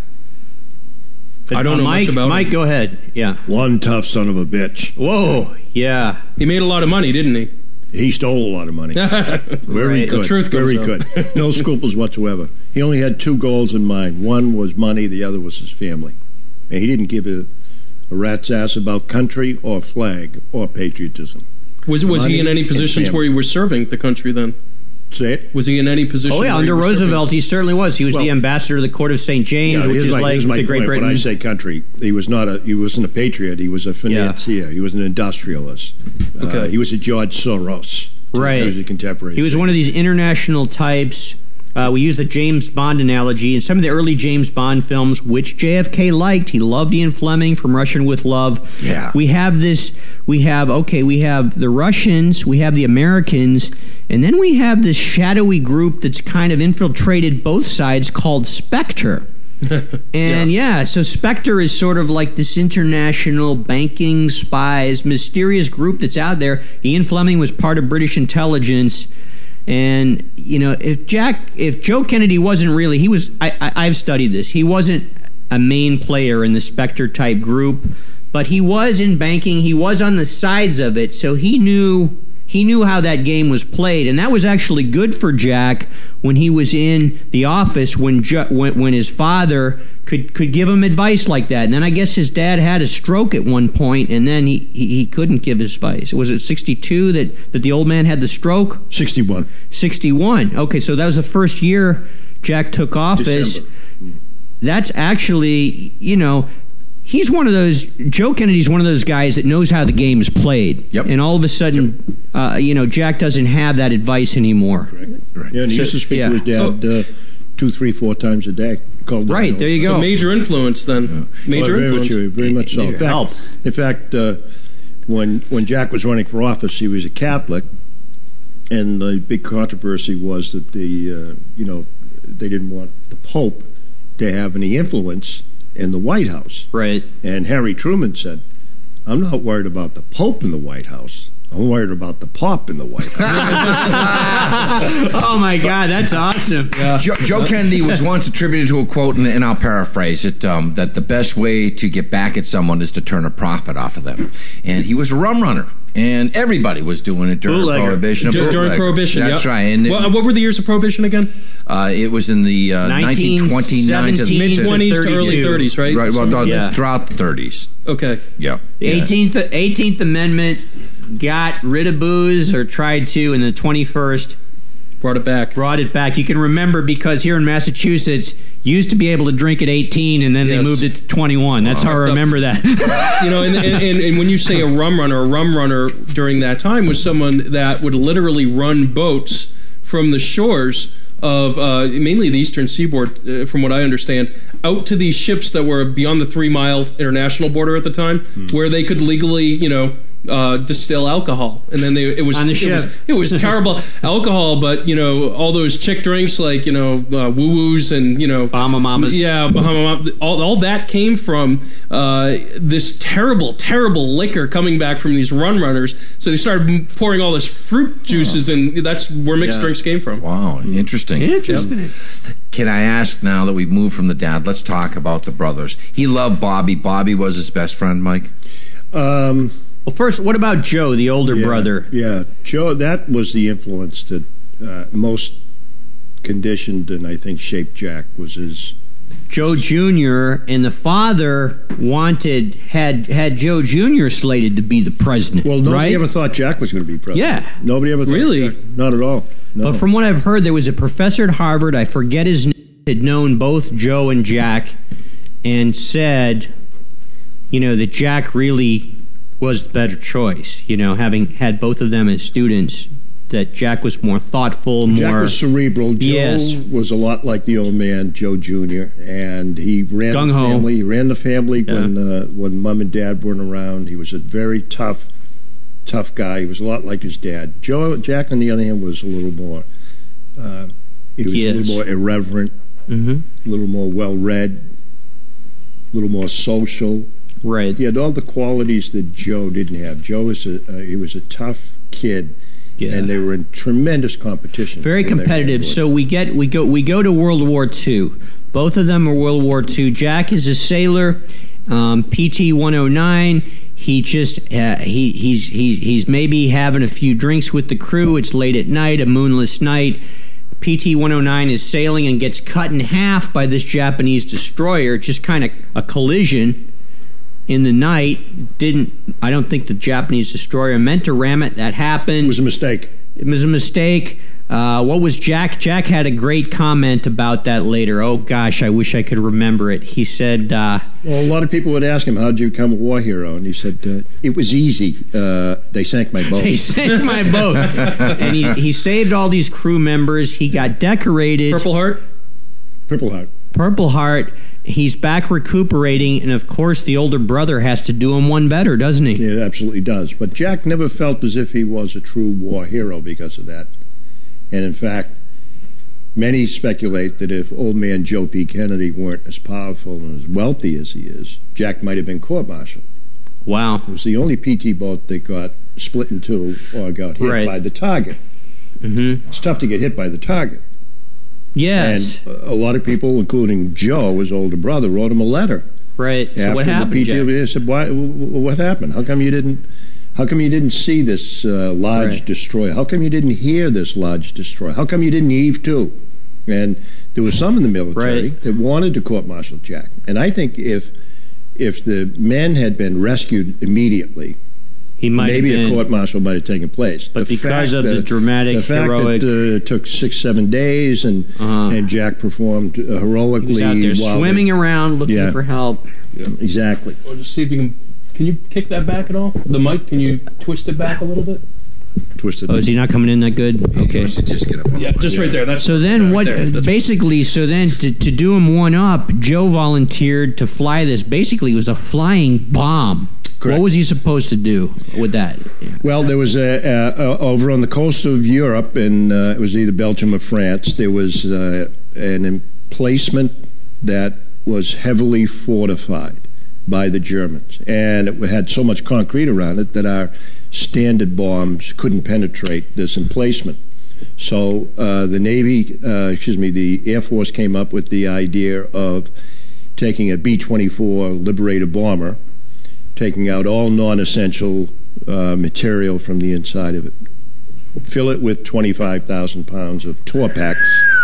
I don't uh, know Mike, much about Mike, him. go ahead. Yeah. One tough son of a bitch. Whoa. Yeah. He made a lot of money, didn't he? He stole a lot of money. Where right. he could. The truth Where goes he out. could. No scruples whatsoever. He only had two goals in mind. One was money. The other was his family. And he didn't give a, a rat's ass about country or flag or patriotism. Was was Money he in any and positions family. where he was serving the country then? Say it. Was he in any position? Oh yeah, where under he was Roosevelt, he certainly was. He was Well- the ambassador to the Court of Saint James, Yeah, which here's is my, like here's my the Great point. Britain. When I say country, he was not a he wasn't a patriot. He was a financier. He was an industrialist. Okay. Uh, he was a George Soros. Right. He was a contemporary. He was one of these international types. Uh, we use the James Bond analogy. In some of the early James Bond films, which J F K liked, he loved Ian Fleming from Russian with Love. Yeah. We have this, we have, okay, we have the Russians, we have the Americans, and then we have this shadowy group that's kind of infiltrated both sides called Spectre. And yeah. yeah, so Spectre is sort of like this international banking spies, mysterious group that's out there. Ian Fleming was part of British intelligence. And, you know, if Jack, if Joe Kennedy wasn't really, he was, I, I, I've studied this, he wasn't a main player in the Spectre type group, but he was in banking, he was on the sides of it, so he knew, he knew how that game was played. And that was actually good for Jack when he was in the office, when, Ju- when, when his father could, could give him advice like that. And then I guess his dad had a stroke at one point, and then he, he, he couldn't give his advice. Was it sixty-two that, that the old man had the stroke? sixty-one. sixty-one. Okay, so that was the first year Jack took office. December. That's actually, you know, he's one of those, Joe Kennedy's one of those guys that knows how the game is played. Yep. And all of a sudden, uh, you know, Jack doesn't have that advice anymore. Right. Yeah, and he So- used to speak yeah. to his dad uh, two, three, four times a day. Called Right, there you go. So major influence then. Major Well, very influence. Much, very much so. In fact, Help. in fact uh, when when Jack was running for office, he was a Catholic, and the big controversy was that the uh, you know they didn't want the Pope to have any influence in the White House. Right. And Harry Truman said, "I'm not worried about the Pope in the White House. I'm worried about the Pop in the White House." Oh, my God, that's awesome. Joe, Joe Kennedy was once attributed to a quote, and, and I'll paraphrase it, um, that the best way to get back at someone is to turn a profit off of them. And he was a rum runner, and everybody was doing it during Bootlegger. Prohibition. Dur- during Bootleg. Prohibition, That's yep. right. And it, What, what were the years of Prohibition again? uh, it was in the uh, nineteen twenty-nine to seventeen Mid to twenties to thirty-two. early thirties, right? right, well, no, Yeah. throughout the thirties. Okay. Yeah. The yeah. eighteenth, eighteenth Amendment got rid of booze, or tried to, and the twenty-first Brought it back. brought it back. You can remember because here in Massachusetts, you used to be able to drink at eighteen, and then Yes. they moved it to twenty-one. That's how I remember that. You know, and, and, and, and when you say a rum runner, a rum runner during that time was someone that would literally run boats from the shores of uh, mainly the eastern seaboard, uh, from what I understand, out to these ships that were beyond the three-mile international border at the time, Hmm. where they could legally, you know, uh, distill alcohol, and then they it was On the it ship. was it was terrible alcohol, but you know all those chick drinks like you know uh, woo woos and you know Bahama Mamas. yeah, Bahama Mama, all all that came from uh, this terrible, terrible liquor coming back from these run runners. So they started pouring all this fruit juices, and that's where mixed Yeah. drinks came from. Wow, interesting. Interesting. Can I ask now that we've moved from the dad, let's talk about the brothers. He loved Bobby. Bobby was his best friend, Mike. Um, Well, first, what about Joe, the older yeah, brother? Yeah, Joe. That was the influence that uh, most conditioned and I think shaped Jack was his. Joe Junior and the father wanted had had Joe Junior slated to be the president. Well, nobody right? ever thought Jack was going to be president. Yeah. Nobody ever thought Really? Jack. Not at all. No. But from what I've heard, there was a professor at Harvard, I forget his name, had known both Joe and Jack, and said, you know, that Jack really was the better choice. You know, having had both of them as students, that Jack was more thoughtful, more. Jack was cerebral. Joe Yes. was a lot like the old man, Joe Junior, and he ran Gung the ho. family. He ran the family Yeah. when uh, when mom and dad weren't around. He was a very tough, tough guy. He was a lot like his dad. Joe Jack, on the other hand, was a little more. Uh, he was Yes. a little more irreverent, Mhm. a little more well-read, a little more social. Right. He had all the qualities that Joe didn't have. Joe was a uh, he was a tough kid. Yeah. And they were in tremendous competition. Very when they competitive. ran for it. So we get we go we go to World War Two. Both of them are World War Two. Jack is a sailor, um, P T one oh nine. He just uh, he he's he's he's maybe having a few drinks with the crew. It's late at night, a moonless night. P T one oh nine is sailing and gets cut in half by this Japanese destroyer. Just kind of a collision. in the night. Didn't I don't think the Japanese destroyer meant to ram it. That happened. It was a mistake. It was a mistake. Uh, what was Jack? Jack had a great comment about that later. Oh, gosh, I wish I could remember it. He said... Uh, well, a lot of people would ask him, how'd you become a war hero? And he said, uh, it was easy. Uh, they sank my boat. They sank my boat. And he, he saved all these crew members. He got decorated. Purple Heart? Purple Heart. Purple Heart. He's back recuperating, and of course the older brother has to do him one better, doesn't he? Yeah, it absolutely does. But Jack never felt as if he was a true war hero because of that. And in fact, many speculate that if old man Joe P. Kennedy weren't as powerful and as wealthy as he is, Jack might have been court-martialed. Wow. It was the only P T boat that got split in two or got hit right. by the target. Mm-hmm. It's tough to get hit by the target. Yes. And a lot of people, including Joe, his older brother, wrote him a letter. Right. So after what happened, the P T, Jack? They said, "Why? What happened? How come you didn't? How come you didn't see this uh, large right. destroyer? How come you didn't hear this large destroyer? How come you didn't heave to?" And there was some in the military right. that wanted to court-martial Jack. And I think if if the men had been rescued immediately, he might maybe have been, a court-martial might have taken place. But the because of that, the dramatic, the fact heroic, that uh, it took six, seven days, and uh-huh. and Jack performed uh, heroically. He was out there while swimming they, around looking yeah. for help. Yeah, exactly. Or just see if you can. Can you kick that back at all? The mic? Can you twist it back a little bit? Twisted. Oh, is he not coming in that good? Okay. You should just get up on Yeah, the just mic. right there. That's So then, right what? there. That's Basically, so then to, to do him one up, Joe volunteered to fly this. Basically, it was a flying bomb. Correct. What was he supposed to do with that? Yeah. Well, there was a, a, a over on the coast of Europe, and uh, it was either Belgium or France. There was uh, an emplacement that was heavily fortified by the Germans, and it had so much concrete around it that our standard bombs couldn't penetrate this emplacement. So uh, the Navy, uh, excuse me, the Air Force came up with the idea of taking a B twenty-four Liberator bomber, taking out all non-essential uh, material from the inside of it, fill it with twenty-five thousand pounds of Torpex,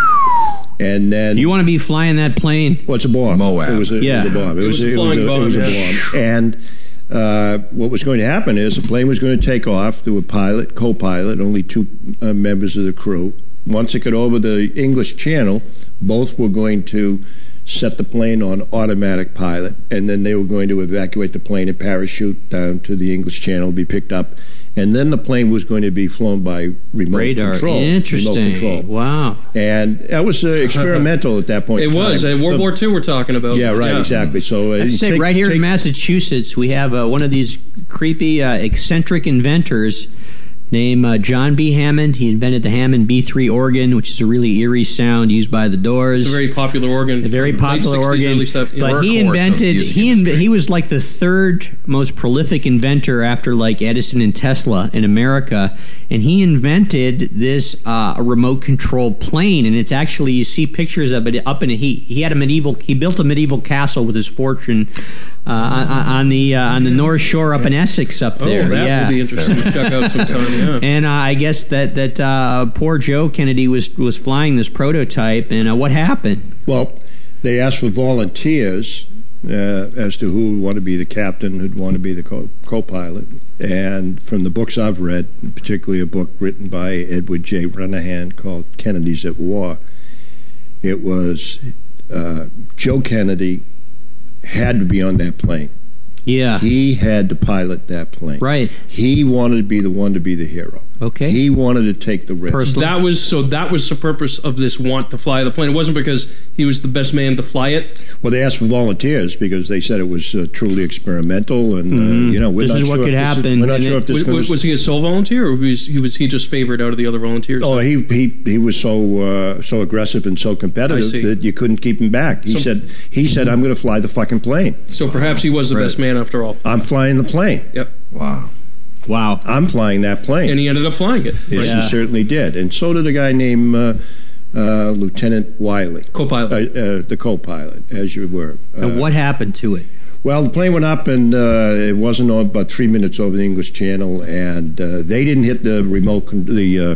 and then... You want to be flying that plane? Well, it's a bomb. Moab. It was a, Yeah. it was a bomb. It was a flying bomb, It was a yeah. bomb. And uh, what was going to happen is the plane was going to take off. There were pilot, co-pilot, only two uh, members of the crew. Once it got over the English Channel, both were going to set the plane on automatic pilot, and then they were going to evacuate the plane and parachute down to the English Channel, be picked up, and then the plane was going to be flown by remote Radar. control. Interesting. Remote control. Wow. And that was uh, experimental at that point. It in was. time. Uh, World So- War Two we're talking about. Yeah, right, exactly. So uh, I have to you say, take- right here take- in Massachusetts, we have uh, one of these creepy, uh, eccentric inventors named uh, John B. Hammond. He invented the Hammond B three organ, which is a really eerie sound used by the Doors. It's a very popular organ. A very Late popular sixties, organ, early seventies. but Workhorse he of invented music he industry. inv- he was like the third most prolific inventor after like Edison and Tesla in America, and he invented this uh, remote control plane, and it's actually you see pictures of it up in a, he he had a medieval he built a medieval castle with his fortune uh, on, on the uh, on the North Shore up in Essex up Oh, there. that yeah. would be interesting to check out sometime. Yeah. And uh, I guess that that uh, poor Joe Kennedy was was flying this prototype, and uh, what happened? Well, they asked for volunteers uh, as to who would want to be the captain, who'd want to be the co- co-pilot. And from the books I've read, particularly a book written by Edward J. Renahan called Kennedy's at War, it was uh, Joe Kennedy had to be on that plane. Yeah. He had to pilot that plane. Right. He wanted to be the one to be the hero. Okay. He wanted to take the risk. Personal. That was so. That was the purpose of this want to fly the plane. It wasn't because he was the best man to fly it. Well, they asked for volunteers because they said it was uh, truly experimental, and Mhm. uh, you know, we're This not is what sure could if this is- happen, we're not and sure it- if this Was, goes. was he a sole volunteer, or was he was he just favored out of the other volunteers? Oh, he he he was so uh, so aggressive and so I competitive see. that you couldn't keep him back. He So- said he said I'm going to fly the fucking plane. So perhaps he was the Right. best man after all. I'm flying the plane. Yep. Wow. Wow. I'm flying that plane. And he ended up flying it. Yes, Yeah. he certainly did, and so did a guy named uh, uh, Lieutenant Wiley, Co-pilot. uh, uh, the co-pilot, as you were. Uh, And what happened to it? Well, the plane went up, and uh, it wasn't on about three minutes over the English Channel, and uh, they didn't hit the remote, con- the uh,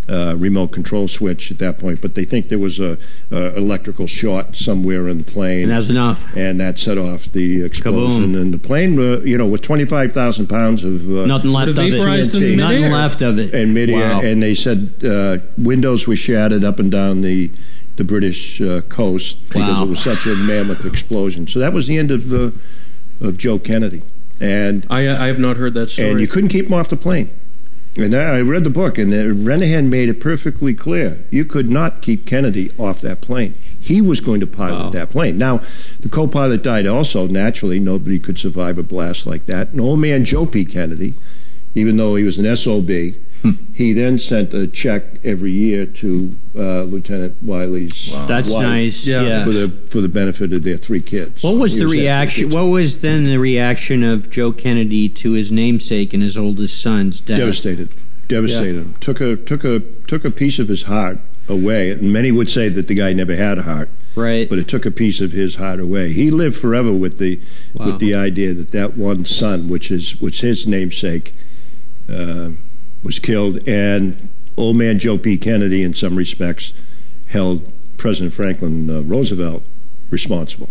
uh, remote control switch at that point, but they think there was a, a electrical short somewhere in the plane. And that was enough. And that set off the explosion. Kaboom. And the plane, uh, you know, with twenty-five thousand pounds of uh, Nothing left of it. vaporized in Nothing midair. left of it. and midair, Wow. and they said uh, windows were shattered up and down the the British uh, coast because Wow. it was such a mammoth explosion. So that was the end of uh, of Joe Kennedy, and I, I have not heard that story. and you couldn't keep him off the plane. And I read the book, and uh, Renahan made it perfectly clear: you could not keep Kennedy off that plane. He was going to pilot Wow. that plane. Now, the co-pilot died also. Naturally, nobody could survive a blast like that. An old man, Joe P. Kennedy, even though he was an S O B, he then sent a check every year to uh, Lieutenant Wiley's Wow. That's wife nice. Yeah. Yeah. for the for the benefit of their three kids. What was He the had three reaction? kids. What was then the reaction of Joe Kennedy to his namesake and his oldest son's death? Devastated, devastated. Took a took a took a piece of his heart away. And many would say that the guy never had a heart, Right. but it took a piece of his heart away. He lived forever with the Wow. with the idea that that one son, which is which his namesake, uh, was killed, and old man Joe P. Kennedy, in some respects, held President Franklin uh, Roosevelt responsible.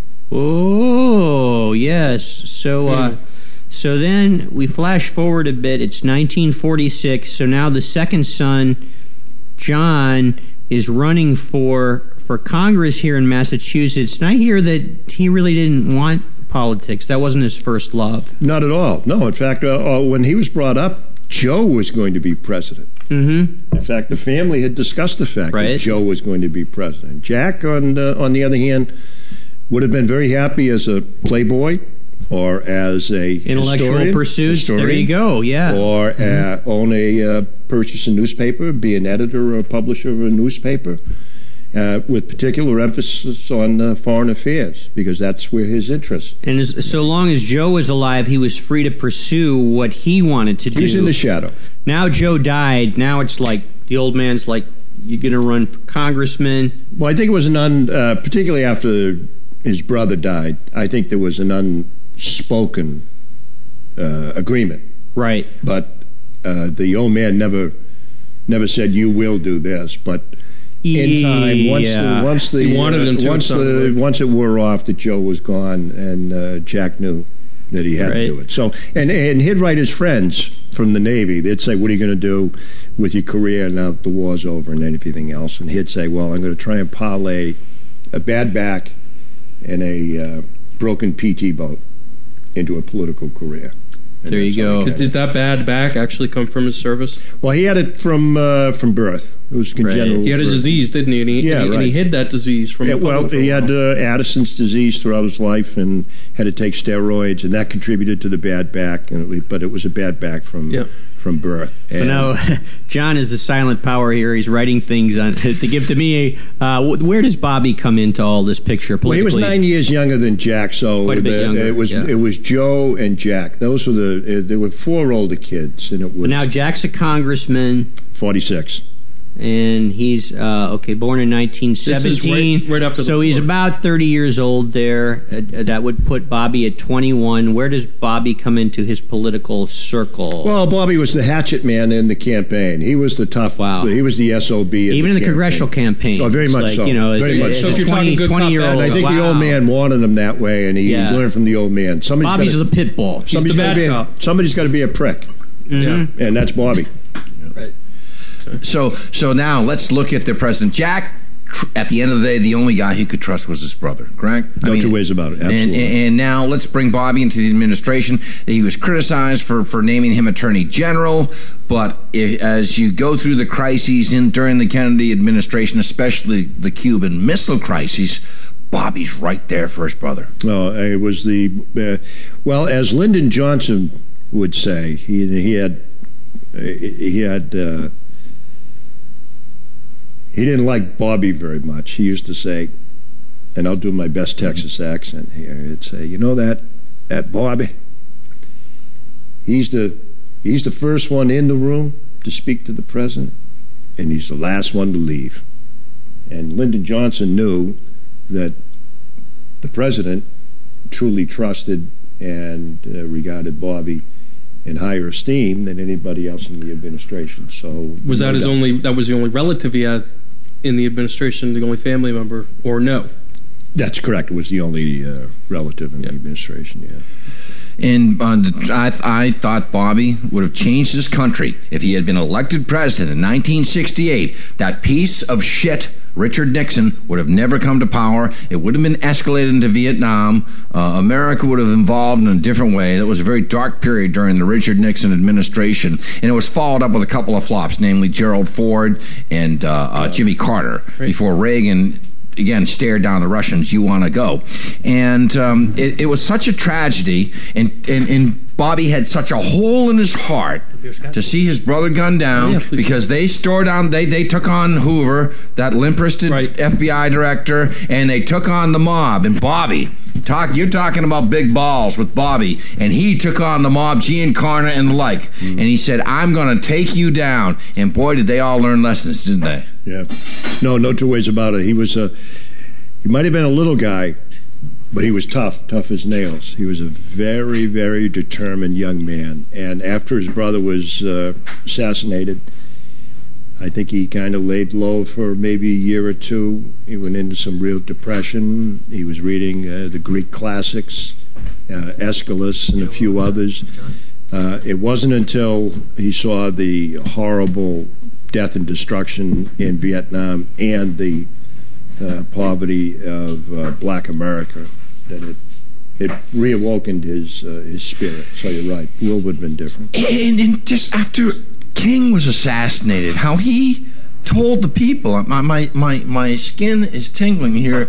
Oh, yes. So, uh, so then we flash forward a bit. It's nineteen forty-six. So now the second son, John, is running for for Congress here in Massachusetts. And I hear that he really didn't want politics. That wasn't his first love. Not at all. No, in fact, uh, uh, when he was brought up, Joe was going to be president. Mm-hmm. In fact, the family had discussed the fact Right. that Joe was going to be president. Jack, on uh, on the other hand, would have been very happy as a playboy or as a Intellectual historian, pursuits. There historian, you go. Yeah. Or uh, own a uh, purchase a newspaper, be an editor or a publisher of a newspaper, uh, with particular emphasis on uh, foreign affairs, because that's where his interest. And as, so long as Joe was alive, he was free to pursue what he wanted to do. He was in the shadow. Now Joe died. Now it's like the old man's like, you're going to run for congressman. Well, I think it was an un, uh, particularly after his brother died, I think there was an unspoken uh, agreement. Right. But uh, the old man never never said, you will do this. But in time, once Yeah. the, once the He wanted him to, once it sounded the like. once it wore off that Joe was gone, and uh, Jack knew that he had Right. to do it. So and and he'd write his friends from the Navy. They'd say, "What are you going to do with your career now that the war's over and everything else?" And he'd say, "Well, I'm going to try and parlay a bad back and a uh, broken P T boat into a political career." And There you that's how he go. got Did, it. did that bad back actually come from his service? Well, he had it from uh, from birth. It was congenital. He had a birth. disease, didn't he? And he, Yeah, and he, and he right. hid that disease from Yeah, the well, public for a he had while. uh, Addison's disease throughout his life and had to take steroids, and that contributed to the bad back. And it, but it was a bad back from Yeah. from birth. So And now John is the silent power here. He's writing things on to give to me. Uh, wh- where does Bobby come into all this picture well, he was politically? nine years younger than Jack, so Quite a bit the- younger, it was yeah. it was Joe and Jack. Those were the uh, there were four older kids, and it was But now Jack's a congressman, forty-six. and he's uh, okay. Born in nineteen seventeen, This is right- right after the so he's war. about thirty years old. There, uh, that would put Bobby at twenty-one. Where does Bobby come into his political circle? Well, Bobby was the hatchet man in the campaign. He was the tough. Wow. He was the S O B. Even in the campaign. congressional campaign. Oh, very It's much like, so. You know, Very as, much as so. a So if you're talking twenty, good twenty year cop, old. bad And I think wow. the old man wanted him that way, and he Yeah. learned from the old man. Somebody's Bobby's gotta, the pit bull. He's somebody's the gotta bad be a- cop. Somebody's got to be a prick, Yeah. and that's Bobby. So, so now let's look at the president. Jack, tr- at the end of the day, the only guy he could trust was his brother, correct? No two ways about it. And, Absolutely. and now let's bring Bobby into the administration. He was criticized for, for naming him attorney general, but if, as you go through the crises in during the Kennedy administration, especially the Cuban Missile Crisis, Bobby's right there for his brother. Well, it was the uh, well, as Lyndon Johnson would say, he he had he had uh, he didn't like Bobby very much. He used to say, and I'll do my best Texas accent here. He'd say, "You know that that Bobby? He's the he's the first one in the room to speak to the president, and he's the last one to leave." And Lyndon Johnson knew that the president truly trusted and uh, regarded Bobby in higher esteem than anybody else in the administration. So was that no his doubt. only? That was the only relative he had in the administration, the only family member, or no? That's correct. It was the only uh, relative in Yeah. the administration. Yeah. And uh, I, I thought Bobby would have changed this country if he had been elected president in nineteen sixty-eight. That piece of shit, Richard Nixon, would have never come to power. It would have been escalated into Vietnam. Uh, America would have evolved in a different way. It was a very dark period during the Richard Nixon administration, and it was followed up with a couple of flops, namely Gerald Ford and uh, uh, Jimmy Carter, before Reagan again stared down the Russians. You want to go, and um, it, it was such a tragedy, and, and and Bobby had such a hole in his heart to see his brother gunned down, Oh, yeah, because they stored down they they took on Hoover, that limp-wristed Right. F B I director, and they took on the mob. And Bobby, talk you're talking about big balls with Bobby, and he took on the mob, Giancarlo and the like, mm. and he said, "I'm going to take you down." And boy, did they all learn lessons, didn't they? Yeah. No, no two ways about it. He was a, he might have been a little guy, but he was tough, tough as nails. He was a very, very determined young man. And after his brother was uh, assassinated, I think he kind of laid low for maybe a year or two. He went into some real depression. He was reading uh, the Greek classics, uh, Aeschylus and a few others. Uh, it wasn't until he saw the horrible death and destruction in Vietnam and the uh, poverty of uh, black America that it it reawakened his uh, his spirit. So you're right, the world would have been different. And, and just after King was assassinated, how he told the people, my, my, my, my skin is tingling here,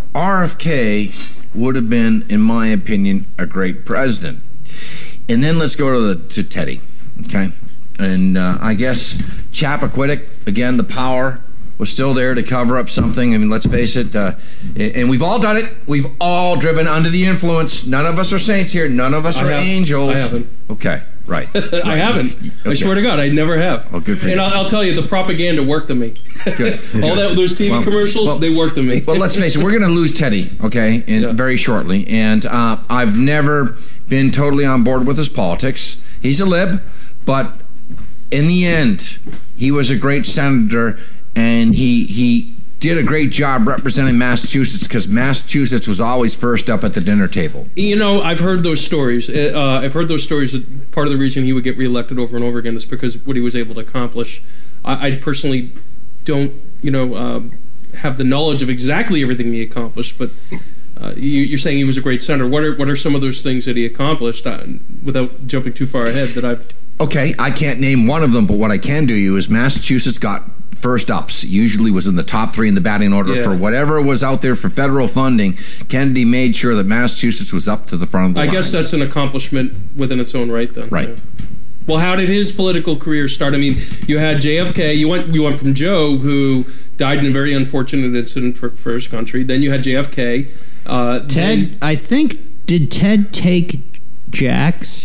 R F K would have been, in my opinion, a great president. And then let's go to the to Teddy, okay? And uh, I guess Chappaquiddick, again, the power was still there to cover up something. I mean, let's face it, uh, and we've all done it. We've all driven under the influence. None of us are saints here. None of us I are have, angels. I haven't. Okay, right. I right. haven't. Okay. I swear to God, I never have. Oh, good for and you. I'll, I'll tell you, the propaganda worked on me. Good. All that those T V Well, commercials, well, they worked on me. Well, let's face it, we're going to lose Teddy, okay, in, Yeah. very shortly. And uh, I've never been totally on board with his politics. He's a lib, but in the end, he was a great senator, and he he did a great job representing Massachusetts, because Massachusetts was always first up at the dinner table. You know, I've heard those stories. Uh, I've heard those stories that part of the reason he would get reelected over and over again is because what he was able to accomplish. I, I personally don't, you know, um, have the knowledge of exactly everything he accomplished, but uh, you, you're saying he was a great senator. What are what are some of those things that he accomplished, uh, without jumping too far ahead, that I've... Okay, I can't name one of them, but what I can do you is Massachusetts got first ups. Usually was in the top three in the batting order Yeah. for whatever was out there for federal funding. Kennedy made sure that Massachusetts was up to the front of the I line. guess that's an accomplishment within its own right, then. Right. Yeah. Well, how did his political career start? I mean, you had J F K. You went you went from Joe, who died in a very unfortunate incident for, for his country. Then you had J F K. Uh, Ted, then, I think, did Ted take Jack's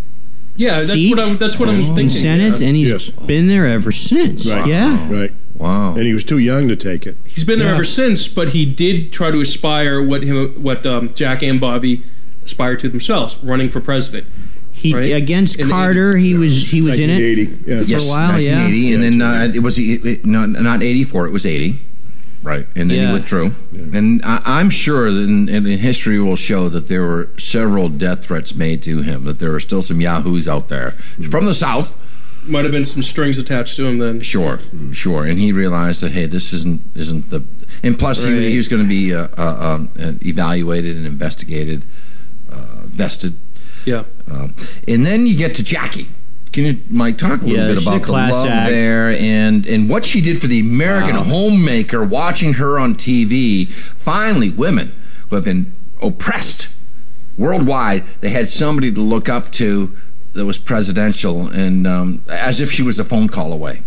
yeah, that's seat what I'm. That's what I'm in thinking. Senate, yeah. and he's Yes. been there ever since. Right. Yeah. Right. Wow. And he was too young to take it. He's been there Yeah. ever since, but he did try to aspire what him, what um, Jack and Bobby aspired to themselves, running for president. He Right. against In the Carter. eighties. He was he was in it. nineteen eighty. Yeah. Yes, for a while, yeah. nineteen eighty, and then uh, it was it, it- not not eighty-four. It was eighty, right? And then Yeah. he withdrew. And I, I'm sure that in, in history will show that there were several death threats made to him. That there were still some yahoos out there from the South. Might have been some strings attached to him then. Sure, sure. And he realized that hey, this isn't isn't the. And plus, Right. he, he was going to be uh, uh, um, uh, evaluated and investigated, uh, vested. Yeah. Um, and then you get to Jackie. Can you, Mike, talk a little Yeah, bit she's about a the class love act. there and, and what she did for the American Wow. homemaker, watching her on T V. Finally, women who have been oppressed worldwide, they had somebody to look up to that was presidential, and um, as if she was a phone call away.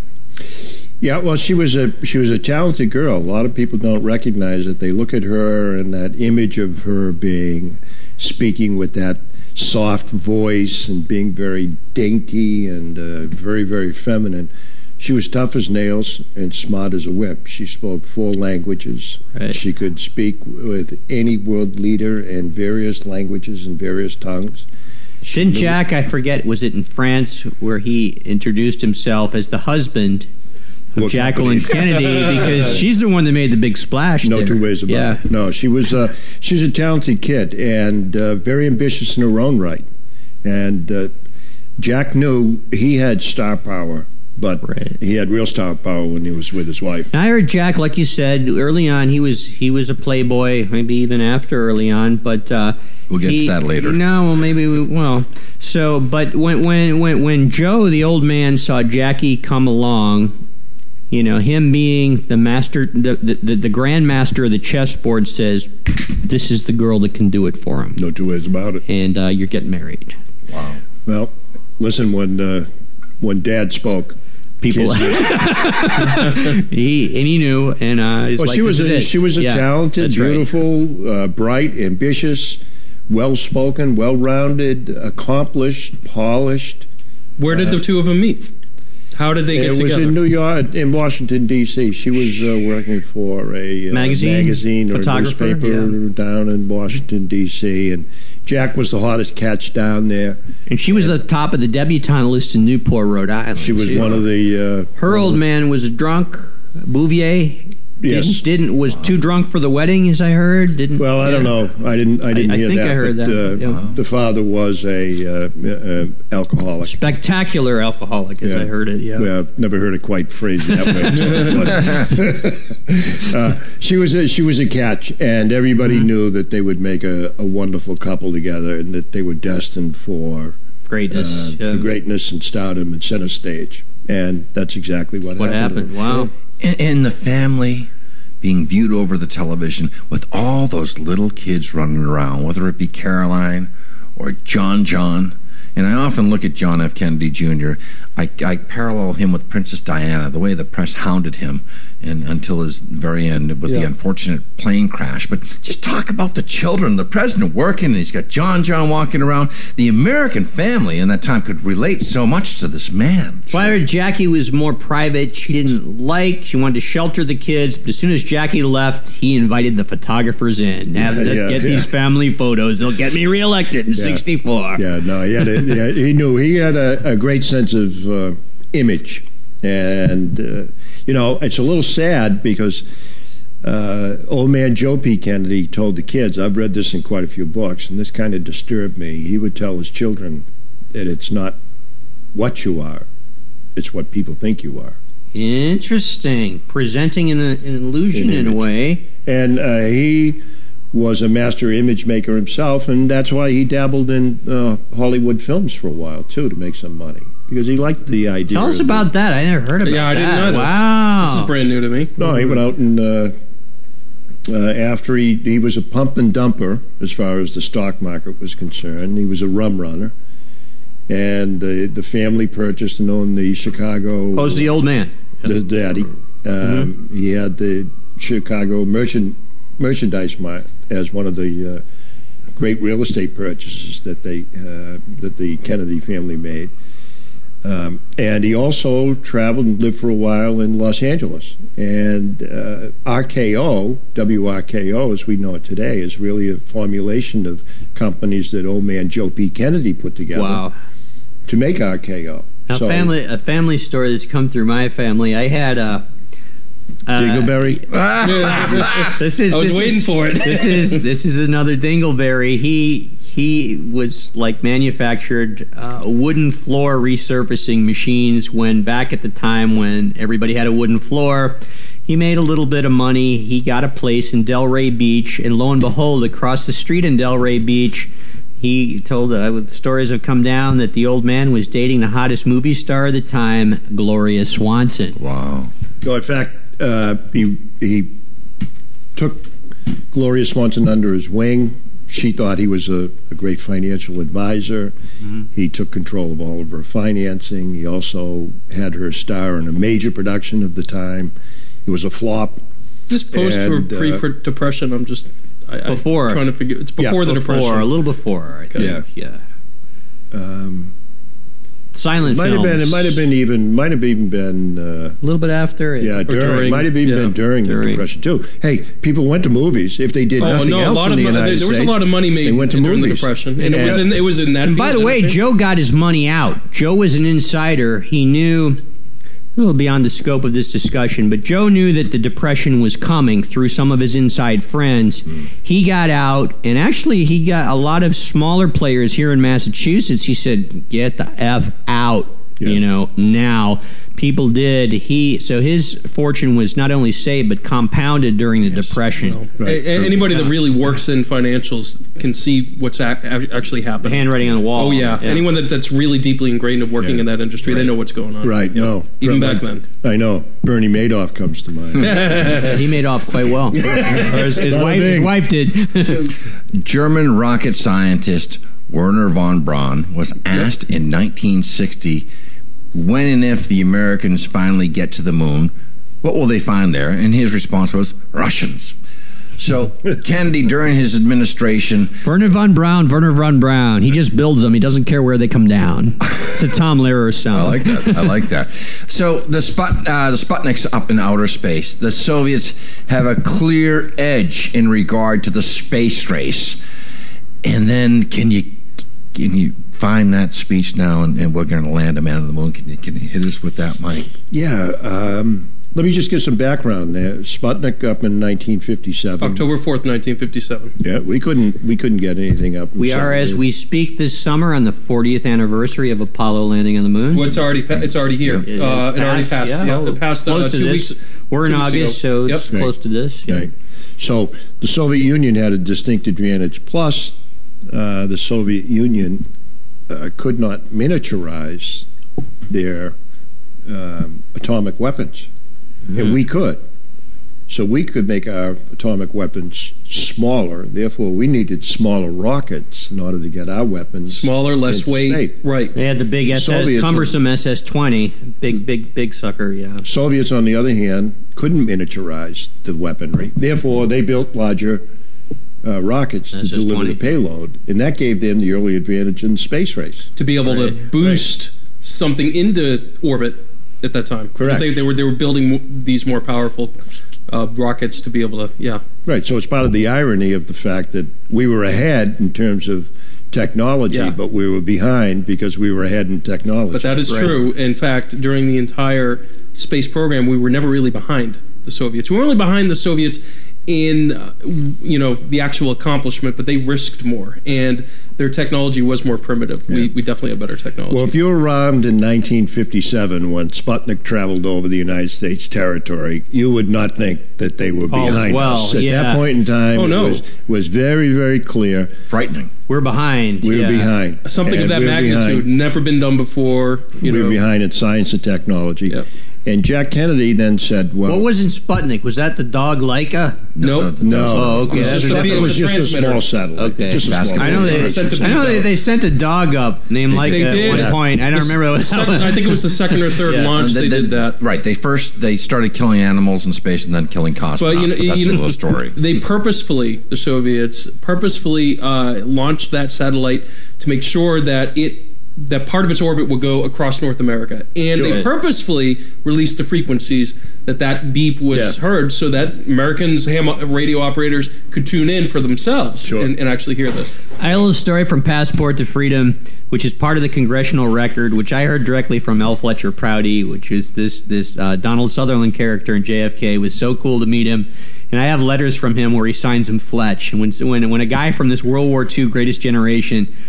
Yeah, well, she was a she was a talented girl. A lot of people don't recognize it. They look at her and that image of her being speaking with that soft voice and being very dainty and uh, very, very feminine. She was tough as nails and smart as a whip. She spoke four languages. Right. She could speak with any world leader in various languages and various tongues. Didn't Jack, I forget, was it in France where he introduced himself as the husband of What Jacqueline company? Kennedy because she's the one that made the big splash No there. two ways about yeah. it. No, she was uh, she's a talented kid and uh, very ambitious in her own right. And uh, Jack knew he had star power, but Right. he had real star power when he was with his wife. I heard Jack, like you said, early on he was he was a playboy, maybe even after early on, but uh, We'll get to he- that later. No, well, maybe we well. So, but when when when when Joe, the old man, saw Jackie come along, you know, him being the master, the the, the, the grandmaster of the chessboard, says, "This is the girl that can do it for him," No two ways about it. and uh, you're getting married. Wow. Well, listen, when uh, when Dad spoke, People, kids- he and he knew, and uh, it's well, like, she was this a, is it. she was a Yeah, talented, that's right. beautiful, uh, bright, ambitious, well-spoken, well-rounded, accomplished, polished. Where did the two of them meet? How did they get It together? was in New York, in Washington D C. She was uh, working for a uh, Magazine? magazine or a Photographer? newspaper Yeah. down in Washington D C. And Jack was the hottest catch down there. And she was at the top of the debutante list in Newport, Rhode Island. She was too. one of the. Uh, Her old man was drunk. Bouvier. Yes. Didn't, didn't was too drunk for the wedding, as I heard. Didn't. Well, I don't yeah. know. I didn't. I didn't I- I hear think that. I heard but, that. Uh, Yeah. The father was a uh, uh, alcoholic. Spectacular alcoholic, as Yeah. I heard it. Yeah. Well, I've never heard it quite phrased that way. But, uh, she was a, she was a catch, and everybody Mm-hmm. knew that they would make a, a wonderful couple together, and that they were destined for Greatness. uh, yeah. for greatness and stardom and center stage. And that's exactly what, What happened. happened? Wow. And, and the family being viewed over the television with all those little kids running around, whether it be Caroline or John John. And I often look at John F. Kennedy Junior I, I parallel him with Princess Diana, the way the press hounded him and until his very end with the Yeah. unfortunate plane crash. But just talk about the children, the president working, and he's got John John walking around. The American family in that time could relate so much to this man. Well, I heard Jackie was more private. She didn't like. She wanted to shelter the kids. But as soon as Jackie left, he invited the photographers in. Now, Yeah, let's yeah, get yeah. these family photos. They'll get me reelected in Yeah. sixty-four. Yeah, no, he had a, yeah, he knew he had a, a great sense of uh, image, and uh, you know, it's a little sad because uh, old man Joe P. Kennedy told the kids. I've read this in quite a few books, and this kind of disturbed me. He would tell his children that it's not what you are, it's what people think you are. Interesting. Presenting an, an illusion An in a image. way. And uh, he was a master image maker himself, and that's why he dabbled in uh, Hollywood films for a while too, to make some money, because he liked the idea. Tell us of- about that. I never heard about Yeah, I that. didn't know that. Wow. This is brand new to me. No, he went out and uh, uh, after he he was a pump and dumper as far as the stock market was concerned. He was a rum runner, and the the family purchased and owned the Chicago. Oh, it's the old man. the daddy. Um, He had the Chicago merchant merchandise mart as one of the uh, great real estate purchases that they uh, that the Kennedy family made. Um, and he also traveled and lived for a while in Los Angeles. And uh, R K O, W R K O, as we know it today, is really a formulation of companies that old man Joe P. Kennedy put together Wow. to make R K O. A So, family, a family story that's come through my family. I had a. Uh, Dingleberry. This is. I was this waiting is, for it. This is this is another Dingleberry. He he was like manufactured uh, wooden floor resurfacing machines when back at the time when everybody had a wooden floor. He made a little bit of money. He got a place in Delray Beach, and lo and behold, across the street in Delray Beach, he told uh, stories have come down that the old man was dating the hottest movie star of the time, Gloria Swanson. Wow. No, in fact, uh, he he took Gloria Swanson under his wing. She thought he was a, a great financial advisor. Mm-hmm. He took control of all of her financing. He also had her star in a major production of the time. It was a flop. Is this post or And, uh, pre-depression? I'm just I, Before. I'm trying to figure. It's before Yeah, the Before, depression. a little before, I think. Yeah. yeah. Um, silent might films. have been. It might have been even. Might have even been. Uh, a little bit after. yeah, during, during, Might have even yeah. been during, During. the Depression too. Hey, people went to movies if they did Oh nothing no! A else lot in of the money. United There was States. a lot of money made They went to during movies. the Depression, and it was Yeah. in it was in that. And by field, the way, entertainment. Joe got his money out. Joe was an insider. He knew, a little beyond the scope of this discussion, but Joe knew that the Depression was coming through some of his inside friends. He got out, and actually he got a lot of smaller players here in Massachusetts. He said, get the F out, Yeah. you know, now. People did. He So his fortune was not only saved, but compounded during the Depression. Right, A- true. anybody that really works in financials can see what's ac- actually The happening. handwriting on the wall. Oh yeah. Anyone that, that's really deeply ingrained in working Yeah. in that industry, they know what's going on. Right. Yeah. No. Even Right, back then. I know. Bernie Madoff comes to mind. He made off quite well. Or his, his, Bada wife, his bing. wife did. German rocket scientist Werner von Braun was asked in nineteen sixty when and if the Americans finally get to the moon, what will they find there? And his response was Russians. So Kennedy, during his administration, Werner von Braun, Werner von Braun. He just builds them. He doesn't care where they come down. It's a Tom Lehrer song. I like that. I like that. So the Sput, uh, the Sputnik's up in outer space. The Soviets have a clear edge in regard to the space race. And then, can you can you find that speech now? And, and we're going to land a man on the moon. Can you can you hit us with that, Mike? Yeah. Um, let me just give some background there. Sputnik up in nineteen fifty-seven. October fourth, nineteen fifty-seven. Yeah, we couldn't we couldn't get anything up. in We are, as Soviet. we speak this summer, on the fortieth anniversary of Apollo landing on the moon. Well, it's already pa- it's already here. It uh, is it already passed, passed. yeah. Yeah, it passed uh, Close to two this. weeks. We're in two weeks August, ago. so it's Yep. close to this. Yeah. Right. So the Soviet Union had a distinct advantage. Plus, uh, the Soviet Union uh, could not miniaturize their um, atomic weapons, Mm-hmm. and we could. So we could make our atomic weapons smaller. Therefore, we needed smaller rockets in order to get our weapons Smaller, less into weight. space. Right. They had the big S S, Soviets cumbersome S S twenty, big, big, big sucker. Yeah. Soviets, on the other hand, couldn't miniaturize the weaponry. Therefore, they built larger uh, rockets to S S deliver twenty. the payload, and that gave them the early advantage in the space race. To be able to Right. boost something into orbit at that time. Correct. They, they were they were building mo- these more powerful uh, rockets to be able to. Yeah. Right. So it's part of the irony of the fact that we were ahead in terms of technology, Yeah. but we were behind because we were ahead in technology. But that is Right. true. In fact, during the entire space program, we were never really behind the Soviets. We were only behind the Soviets in, uh, you know, the actual accomplishment, but they risked more, and their technology was more primitive. We, we definitely have better technology. Well, if you were around in nineteen fifty-seven when Sputnik traveled over the United States territory, you would not think that they were Oh, behind well, us. At yeah. that point in time, Oh, no. it was, was very, very clear Frightening. We're behind. we yeah. were behind. Something And of that we were magnitude, behind. never been done before. You we know, were behind in science and technology. Yep. And Jack Kennedy then said, well, What was in Sputnik? Was that the dog Leica? Nope. that's- no, Oh, okay. it was That's just, a- a, it it was was a just a transmitter. small satellite. Okay. Just a small Basketball. I know they, Sent to I know they, Pluto. they sent a dog up named Leica They at did. one point. I don't The- remember what the second- I think it was the second or third Yeah. launch they, They- did that. Right. They first they started killing animals in space and then killing cosmonauts. But you know, but that's you know, another story. They purposefully, the Soviets, purposefully uh, launched that satellite to make sure that it that part of its orbit would go across North America, and Sure. they purposefully released the frequencies that that beep was Yeah. heard, so that Americans, ham radio operators, could tune in for themselves Sure. and, and actually hear this. I have a little story from Passport to Freedom, which is part of the congressional record, which I heard directly from L. Fletcher Prouty, which is this this uh, Donald Sutherland character in J F K. It was so cool to meet him. And I have letters from him where he signs him Fletch. And when when when a guy from this World War Two Greatest Generation